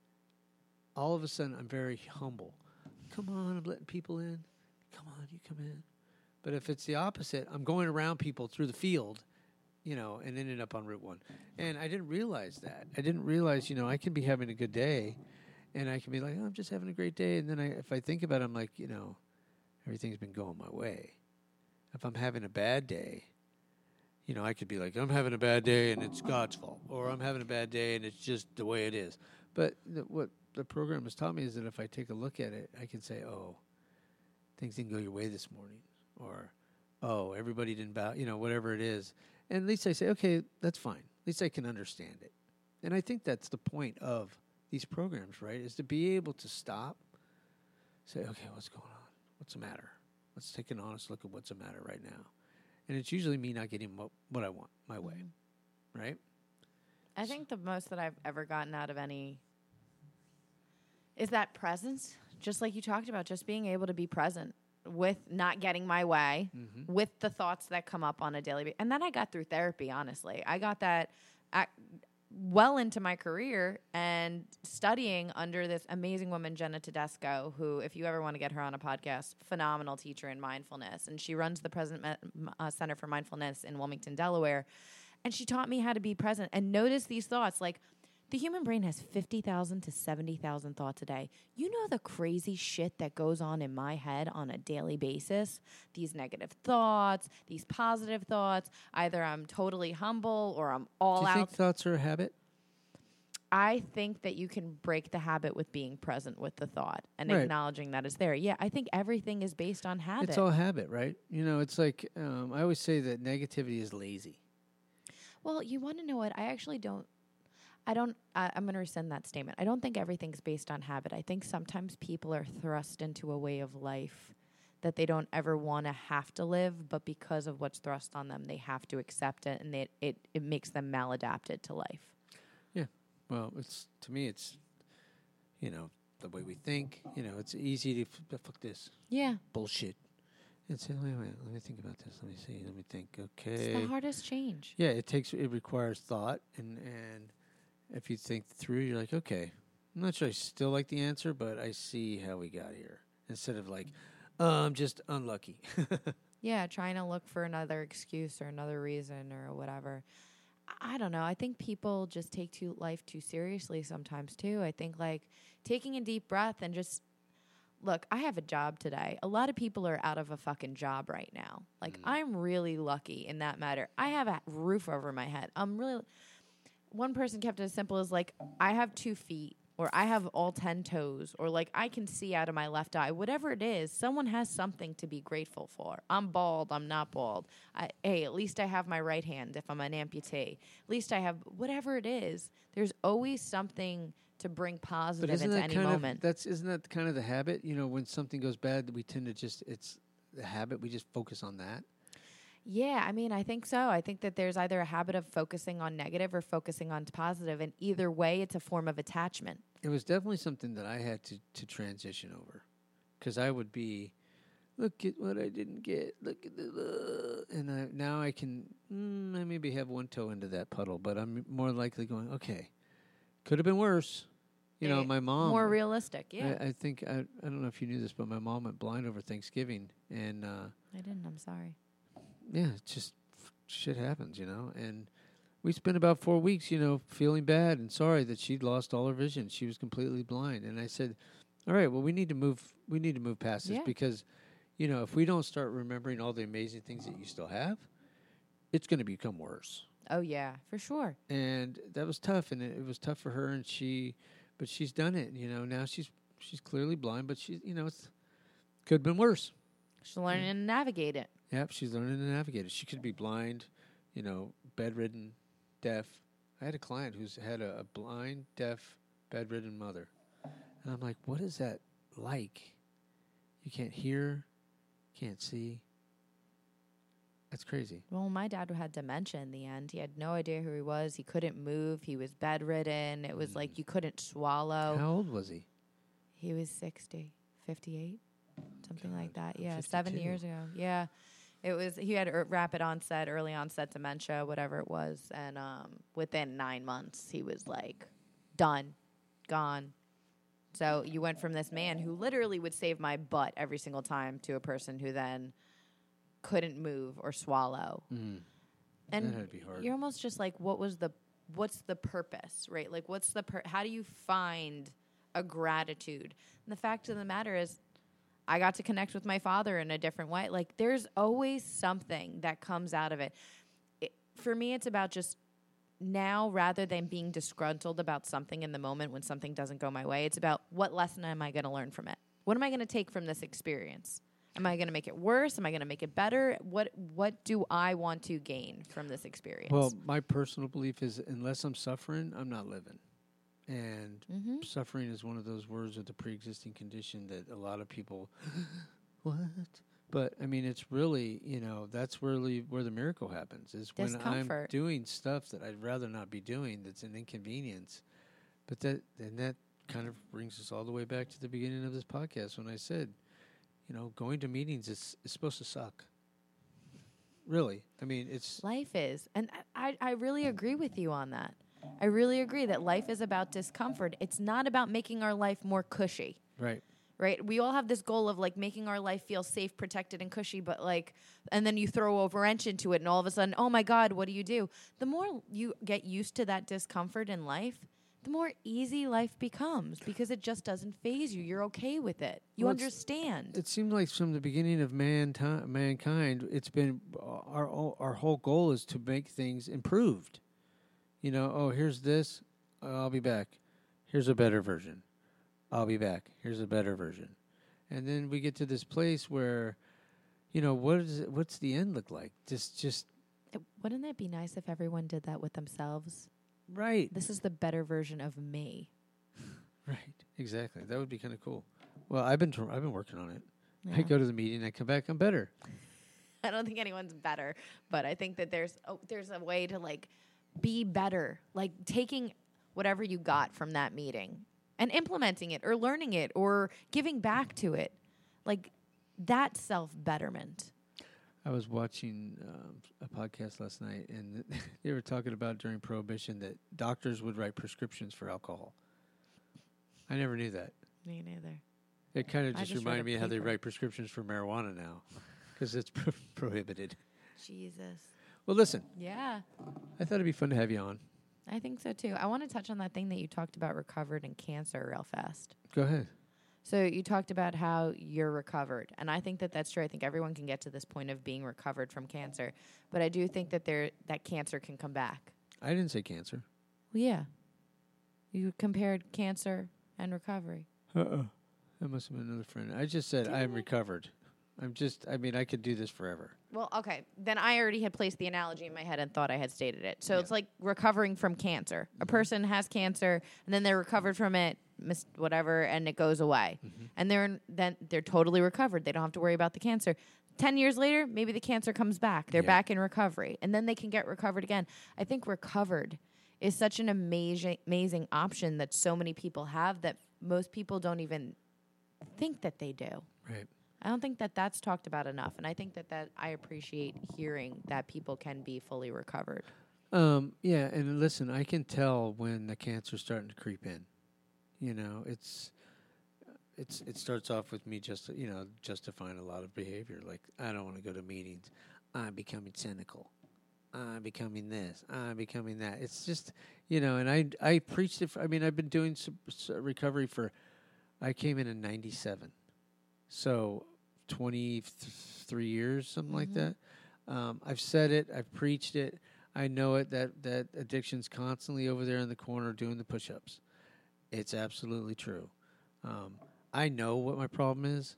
all of a sudden I'm very humble. Come on, I'm letting people in. Come on, you come in. But if it's the opposite, I'm going around people through the field, you know, and ended up on Route one. And I didn't realize that. I didn't realize, you know, I can be having a good day, and I can be like, oh, I'm just having a great day. And then I, if I think about it, I'm like, you know, everything's been going my way. If I'm having a bad day, you know, I could be like, I'm having a bad day and it's God's fault, or I'm having a bad day and it's just the way it is. But the, what the program has taught me is that if I take a look at it, I can say, oh, things didn't go your way this morning, or, oh, everybody didn't bow, you know, whatever it is. And at least I say, okay, that's fine. At least I can understand it. And I think that's the point of these programs, right, is to be able to stop, say, okay, what's going on? What's the matter? Let's take an honest look at what's the matter right now. And it's usually me not getting what, what I want, my way, mm-hmm. right? I think the most that I've ever gotten out of any is that presence, just like you talked about, just being able to be present. with not getting my way, Mm-hmm. with the thoughts that come up on a daily basis. And then I got through therapy, honestly. I got that at, well into my career and studying under this amazing woman, Jenna Tedesco, who, if you ever want to get her on a podcast, phenomenal teacher in mindfulness. And she runs the Present Me- uh, Center for Mindfulness in Wilmington, Delaware. And she taught me how to be present and notice these thoughts. Like, the human brain has fifty thousand to seventy thousand thoughts a day. You know the crazy shit that goes on in my head on a daily basis? These negative thoughts, these positive thoughts. Either I'm totally humble or I'm all Do you out. think thoughts are a habit? I think that you can break the habit with being present with the thought and Right. acknowledging that it's there. Yeah, I think everything is based on habit. It's all habit, right? You know, it's like um, I always say that negativity is lazy. Well, you want to know what? I actually don't. I don't, I, I'm going to rescind that statement. I don't think everything's based on habit. I think sometimes people are thrust into a way of life that they don't ever want to have to live, but because of what's thrust on them, they have to accept it, and they, it, it makes them maladapted to life. Yeah. Well, it's to me, it's, you know, the way we think. You know, it's easy to f- fuck this Yeah. bullshit. And say, wait, wait, let me think about this. Let me see. Let me think. It's Okay. the hardest change. Yeah, it takes, it requires thought, and and if you think through, you're like, okay, I'm not sure I still like the answer, but I see how we got here. Instead of like, uh, I'm just unlucky. Yeah, trying to look for another excuse or another reason or whatever. I I don't know. I think people just take too life too seriously sometimes too. I think like taking a deep breath and just look, I have a job today. A lot of people are out of a fucking job right now. Like Mm. I'm really lucky in that matter. I have a roof over my head. I'm really one person kept it as simple as like I have two feet or I have all ten toes or like I can see out of my left eye. Whatever it is, someone has something to be grateful for. I'm bald, I'm not bald. I, hey, at least I have my right hand if I'm an amputee. At least I have whatever it is. There's always something to bring But positive isn't into that any kind moment. of that's isn't that kind of the habit? You know, when something goes bad, we tend to just it's the habit. We just focus on that. Yeah, I mean, I think so. I think that there's either a habit of focusing on negative or focusing on positive, and either way, it's a form of attachment. It was definitely something that I had to to transition over, because I would be, look at what I didn't get. Look at the, uh, and I, now I can mm, I maybe have one toe into that puddle, but I'm more likely going, okay, could have been worse. You know, Eh, my mom. More realistic, yeah. I, I think I I don't know if you knew this, but my mom went blind over Thanksgiving, and. uh I didn't. I'm sorry. Yeah, it's just f- shit happens, you know. And we spent about four weeks, you know, feeling bad and sorry that she'd lost all her vision. She was completely blind. And I said, "All right, well, we need to move. We need to move past this Yeah. because, you know, if we don't start remembering all the amazing things that you still have, it's going to become worse." Oh yeah, for sure. And that was tough, and it, it was tough for her. And she, but she's done it. You know, now she's she's clearly blind, but she, you know, it's could have been worse. She's learning to navigate it. Yep, she's learning to navigate it. She could be blind, you know, bedridden, deaf. I had a client who's had a, a blind, deaf, bedridden mother. And I'm like, what is that like? You can't hear, can't see. That's crazy. Well, my dad had dementia in the end. He had no idea who he was. He couldn't move. He was bedridden. It was Mm. like you couldn't swallow. How old was he? He was sixty, fifty-eight, something like God, that. Yeah, seven fifty-two. years ago. Yeah. It was, he had er, rapid onset, early onset dementia, whatever it was. And um, within nine months, he was like, done, gone. So you went from this man who literally would save my butt every single time to a person who then couldn't move or swallow. Mm. And That had to be hard. you're almost just like, what was the, what's the purpose, right? Like, what's the, per- how do you find a gratitude? And the fact of the matter is, I got to connect with my father in a different way. Like, there's always something that comes out of it. it. For me, it's about just now, rather than being disgruntled about something in the moment when something doesn't go my way, it's about what lesson am I going to learn from it? What am I going to take from this experience? Am I going to make it worse? Am I going to make it better? What What do I want to gain from this experience? Well, my personal belief is unless I'm suffering, I'm not living. And mm-hmm. suffering is one of those words with a pre-existing condition that a lot of people, what? But, I mean, it's really, you know, that's really where the miracle happens, is when I'm Discomfort. doing stuff that I'd rather not be doing that's an inconvenience. But that, and that kind of brings us all the way back to the beginning of this podcast when I said, you know, going to meetings is, is supposed to suck. Really. I mean, it's... Life is. And I, I really agree with you on that. I really agree that life is about discomfort. It's not about making our life more cushy. Right. Right? We all have this goal of, like, making our life feel safe, protected, and cushy, but, like, and then you throw a wrench into it, and all of a sudden, oh, my God, what do you do? The more you get used to that discomfort in life, the more easy life becomes because it just doesn't faze you. You're okay with it. You Well, understand. It seems like from the beginning of man mankind, it's been our our whole goal is to make things improved. You know, oh, here's this, I'll be back. Here's a better version. I'll be back. Here's a better version. And then we get to this place where, you know, what is it, what's the end look like? Just just It, wouldn't it be nice if everyone did that with themselves? right. This is the better version of me. Right. Exactly. That would be kind of cool. Well, I've been tr- I've been working on it. Yeah. I go to the meeting, I come back, I'm better. I don't think anyone's better, but I think that there's oh, there's a way to, like, be better, like taking whatever you got from that meeting and implementing it or learning it or giving back to it, like that self-betterment. I was watching um, a podcast last night, and they were talking about during Prohibition that doctors would write prescriptions for alcohol. I never knew that. Me neither. It kind of I just just read reminded a me how they paper. write prescriptions for marijuana now, because it's pro- prohibited. Jesus. Well, listen, Yeah, I thought it'd be fun to have you on. I think so too. I want to touch on that thing that you talked about recovered in cancer real fast. Go ahead. So you talked about how you're recovered, and I think that that's true. I think everyone can get to this point of being recovered from cancer, but I do think that there that cancer can come back. I didn't say cancer. Well, yeah. You compared cancer and recovery. Uh-uh. That must have been another friend. I just said Didn't I'm I? recovered. I'm just, I mean, I could do this forever. Well, okay. Then I already had placed the analogy in my head and thought I had stated it. So Yeah. it's like recovering from cancer. A person has cancer, and then they're recovered from it, mis- whatever, and it goes away. Mm-hmm. And they're then they're totally recovered. They don't have to worry about the cancer. Ten years later, maybe the cancer comes back. They're Yeah. back in recovery, and then they can get recovered again. I think recovered is such an amazing, amazing option that so many people have that most people don't even think that they do. Right. I don't think that that's talked about enough, and I think that, that I appreciate hearing that people can be fully recovered. Um, yeah, and listen, I can tell when the cancer's starting to creep in. You know, it's it's it starts off with me just you know justifying a lot of behavior. Like, I don't want to go to meetings. I'm becoming cynical. I'm becoming this. I'm becoming that. It's just, you know, and I I preached it. For, I mean, I've been doing s- s- recovery for. I came in in ninety-seven, so twenty-three years, something like that. Um, I've said it. I've preached it. I know it. That that addiction's constantly over there in the corner doing the push-ups. It's absolutely true. Um, I know what my problem is.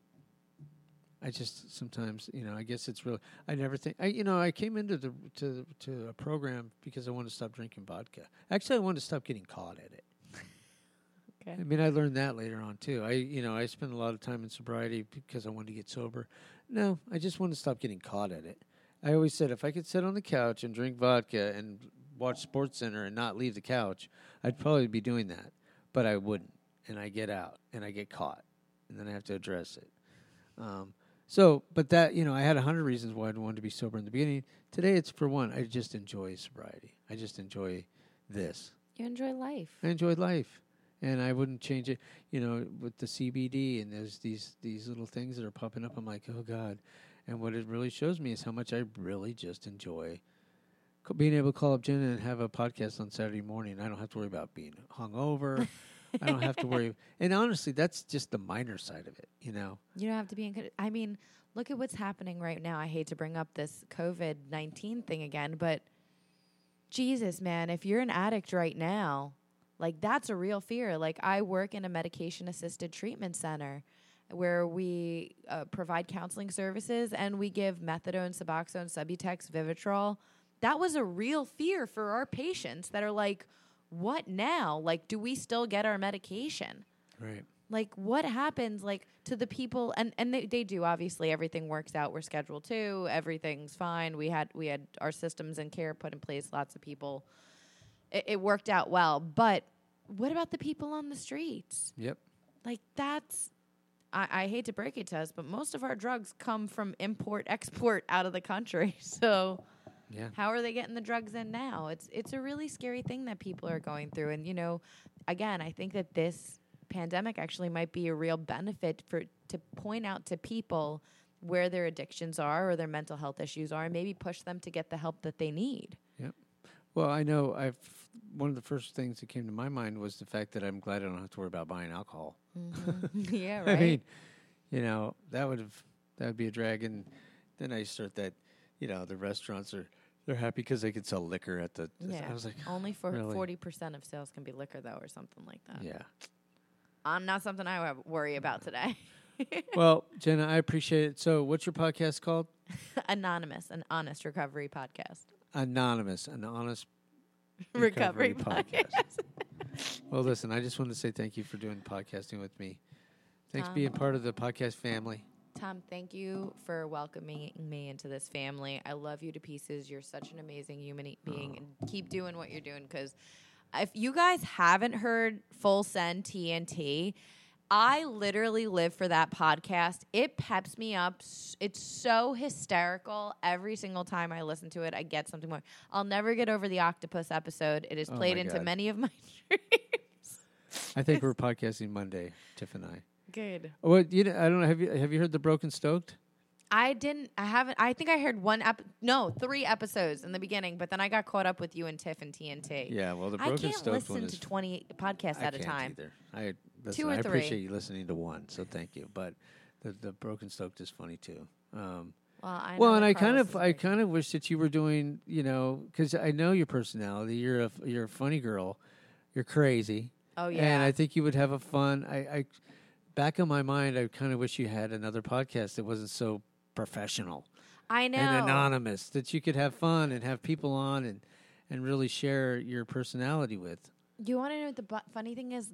I just sometimes, you know, I guess it's really. I never think. I, you know, I came into the to to a program because I wanted to stop drinking vodka. Actually, I wanted to stop getting caught at it. Okay. I mean, I learned that later on too. I, you know, I spent a lot of time in sobriety because I wanted to get sober. No, I just wanted to stop getting caught at it. I always said if I could sit on the couch and drink vodka and watch SportsCenter and not leave the couch, I'd probably be doing that. But I wouldn't, and I get out and I get caught, and then I have to address it. Um, so, but that, you know, I had a hundred reasons why I wanted to be sober in the beginning. Today, it's for one, I just enjoy sobriety. I just enjoy this. You enjoy life. I enjoyed life, and I wouldn't change it. You know, with the C B D and there's these these little things that are popping up. I'm like, oh God. And what it really shows me is how much I really just enjoy c- being able to call up Jenna and have a podcast on Saturday morning. I don't have to worry about being hungover. I don't have to worry. And honestly, that's just the minor side of it, you know. You don't have to be in. con- I mean, look at what's happening right now. I hate to bring up this COVID nineteen thing again, but Jesus, man, if you're an addict right now, like that's a real fear. Like I work in a medication assisted treatment center where we uh, provide counseling services and we give methadone, Suboxone, Subutex, Vivitrol. That was a real fear for our patients that are like, what now? Like, do we still get our medication? Right. Like, what happens, like, to the people? And, and they, they do, obviously. Everything works out. We're Schedule two. Everything's fine. We had we had our systems and care put in place. Lots of people. It, it worked out well. But what about the people on the streets? Yep. Like, that's I, I hate to break it to us, but most of our drugs come from import, export out of the country. So Yeah. how are they getting the drugs in now? It's it's a really scary thing that people are going through. And, you know, again, I think that this pandemic actually might be a real benefit for to point out to people where their addictions are or their mental health issues are and maybe push them to get the help that they need. Yep. Well, I know I've one of the first things that came to my mind was the fact that I'm glad I don't have to worry about buying alcohol. Mm-hmm. Yeah, right. I mean, you know, that would have that would be a drag. And then I start that, you know, the restaurants are they're happy because they could sell liquor at the. Yeah. I was like, only for really? forty percent of sales can be liquor though, or something like that. Yeah. Um, not something I would worry about today. Well, Jenna, I appreciate it. So, what's your podcast called? Anonymous, an honest recovery podcast. Anonymous, an honest Recovery, recovery podcast. podcast. Well, listen, I just want to say thank you for doing podcasting with me. Thanks for Um, being part of the podcast family. Tom, thank you for welcoming me into this family. I love you to pieces. You're such an amazing human e- being, Aw. and keep doing what you're doing. Because if you guys haven't heard Full Send T N T, I literally live for that podcast. It peps me up. S- It's so hysterical. Every single time I listen to it, I get something more. I'll never get over the octopus episode. It is Oh played my into God. many of my dreams. I think we're podcasting Monday, Tiff and I. Good. What you know, I don't know. Have you have you heard the Broken Stoked? I didn't. I haven't. I think I heard one ep. No, three episodes in the beginning, but then I got caught up with you and Tiff and T N T. Yeah. Well, the I Broken can't Stoked one listen is to twenty podcasts I at a can't time. Either. I listen, Two or I three. appreciate you listening to one, so thank you. But the the Broken Stoked is funny too. Um, Well, I know well, and that I kind Carlos of is I great. kind of wish that you were doing, you know, because I know your personality. You're a you're a funny girl. You're crazy. Oh yeah. And I think you would have a fun. I, I back in my mind, I kind of wish you had another podcast that wasn't so professional I know. and anonymous. That you could have fun and have people on and and really share your personality with. You want to know what the bu- funny thing is?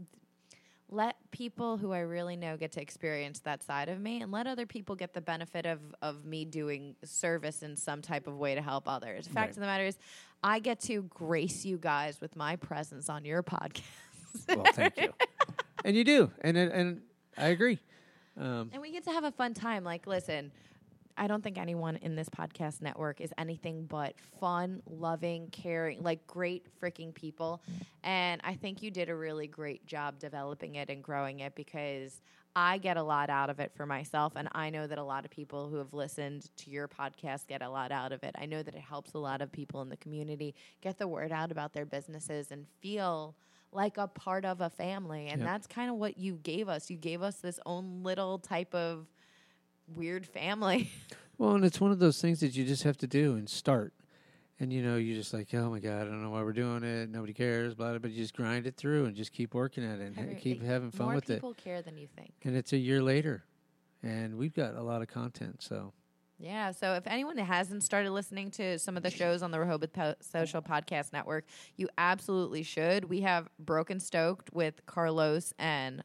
Let people who I really know get to experience that side of me, and let other people get the benefit of of me doing service in some type of way to help others. The fact Right. of the matter is, I get to grace you guys with my presence on your podcast. Well, thank you. And you do, and and, and I agree. Um, And we get to have a fun time. Like, listen, I don't think anyone in this podcast network is anything but fun, loving, caring, like great freaking people. And I think you did a really great job developing it and growing it, because I get a lot out of it for myself. And I know that a lot of people who have listened to your podcast get a lot out of it. I know that it helps a lot of people in the community get the word out about their businesses and feel like a part of a family. And Yep. that's kind of what you gave us. You gave us this own little type of weird family. well, and it's one of those things that you just have to do and start. And you know, you're just like, oh my God, I don't know why we're doing it. Nobody cares, blah, blah. But you just grind it through and just keep working at it and ha- Every- keep it- having fun More with it. people care than you think. And it's a year later, and we've got a lot of content. So Yeah. So if anyone that hasn't started listening to some of the shows on the Rehoboth po- Social Podcast Network, you absolutely should. We have Broken Stoked with Carlos and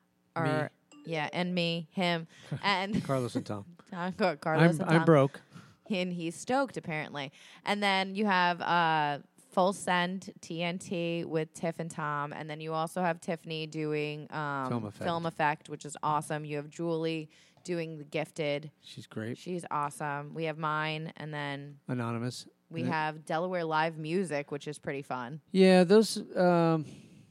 our yeah, and me, him, and Carlos and Tom, Tom- Carlos I'm and I'm Tom. broke. And he's stoked apparently. And then you have uh, Full Send T N T with Tiff and Tom, and then you also have Tiffany doing um, Film Effect. Film Effect, which is awesome. You have Julie doing The Gifted. She's great. She's awesome. We have mine, and then Anonymous. we Yeah. have Delaware Live Music, which is pretty fun. Yeah, those um,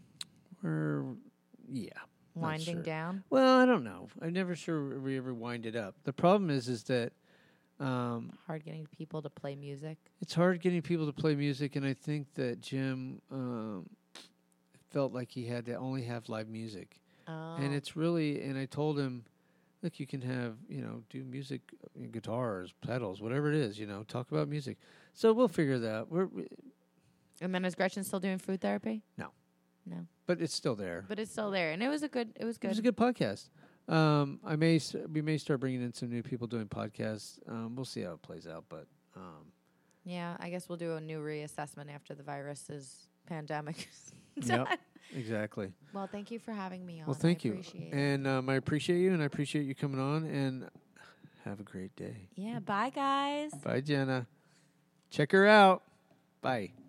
were yeah. not Winding sure. down. Well, I don't know. I'm never sure we ever wind it up. The problem is, is that um, Hard getting people to play music. it's hard getting people to play music, and I think that Jim um, felt like he had to only have live music, Oh. and it's really. And I told him, look, you can have you know do music, uh, guitars, pedals, whatever it is. You know, talk about music. So we'll figure that out. We're, we, And then is Gretchen still doing food therapy? No. No. but it's still there. But it's still there. And it was a good, it was It good. was a good podcast. Um, I may s- we may start bringing in some new people doing podcasts. Um, we'll see how it plays out, but um, Yeah, I guess we'll do a new reassessment after the virus's pandemic. is Yep. done. exactly. Well, thank you for having me on. Well, thank I you, appreciate it. and um, I appreciate you, and I appreciate you coming on. And have a great day. Yeah, bye guys. Bye, Jenna. Check her out. Bye.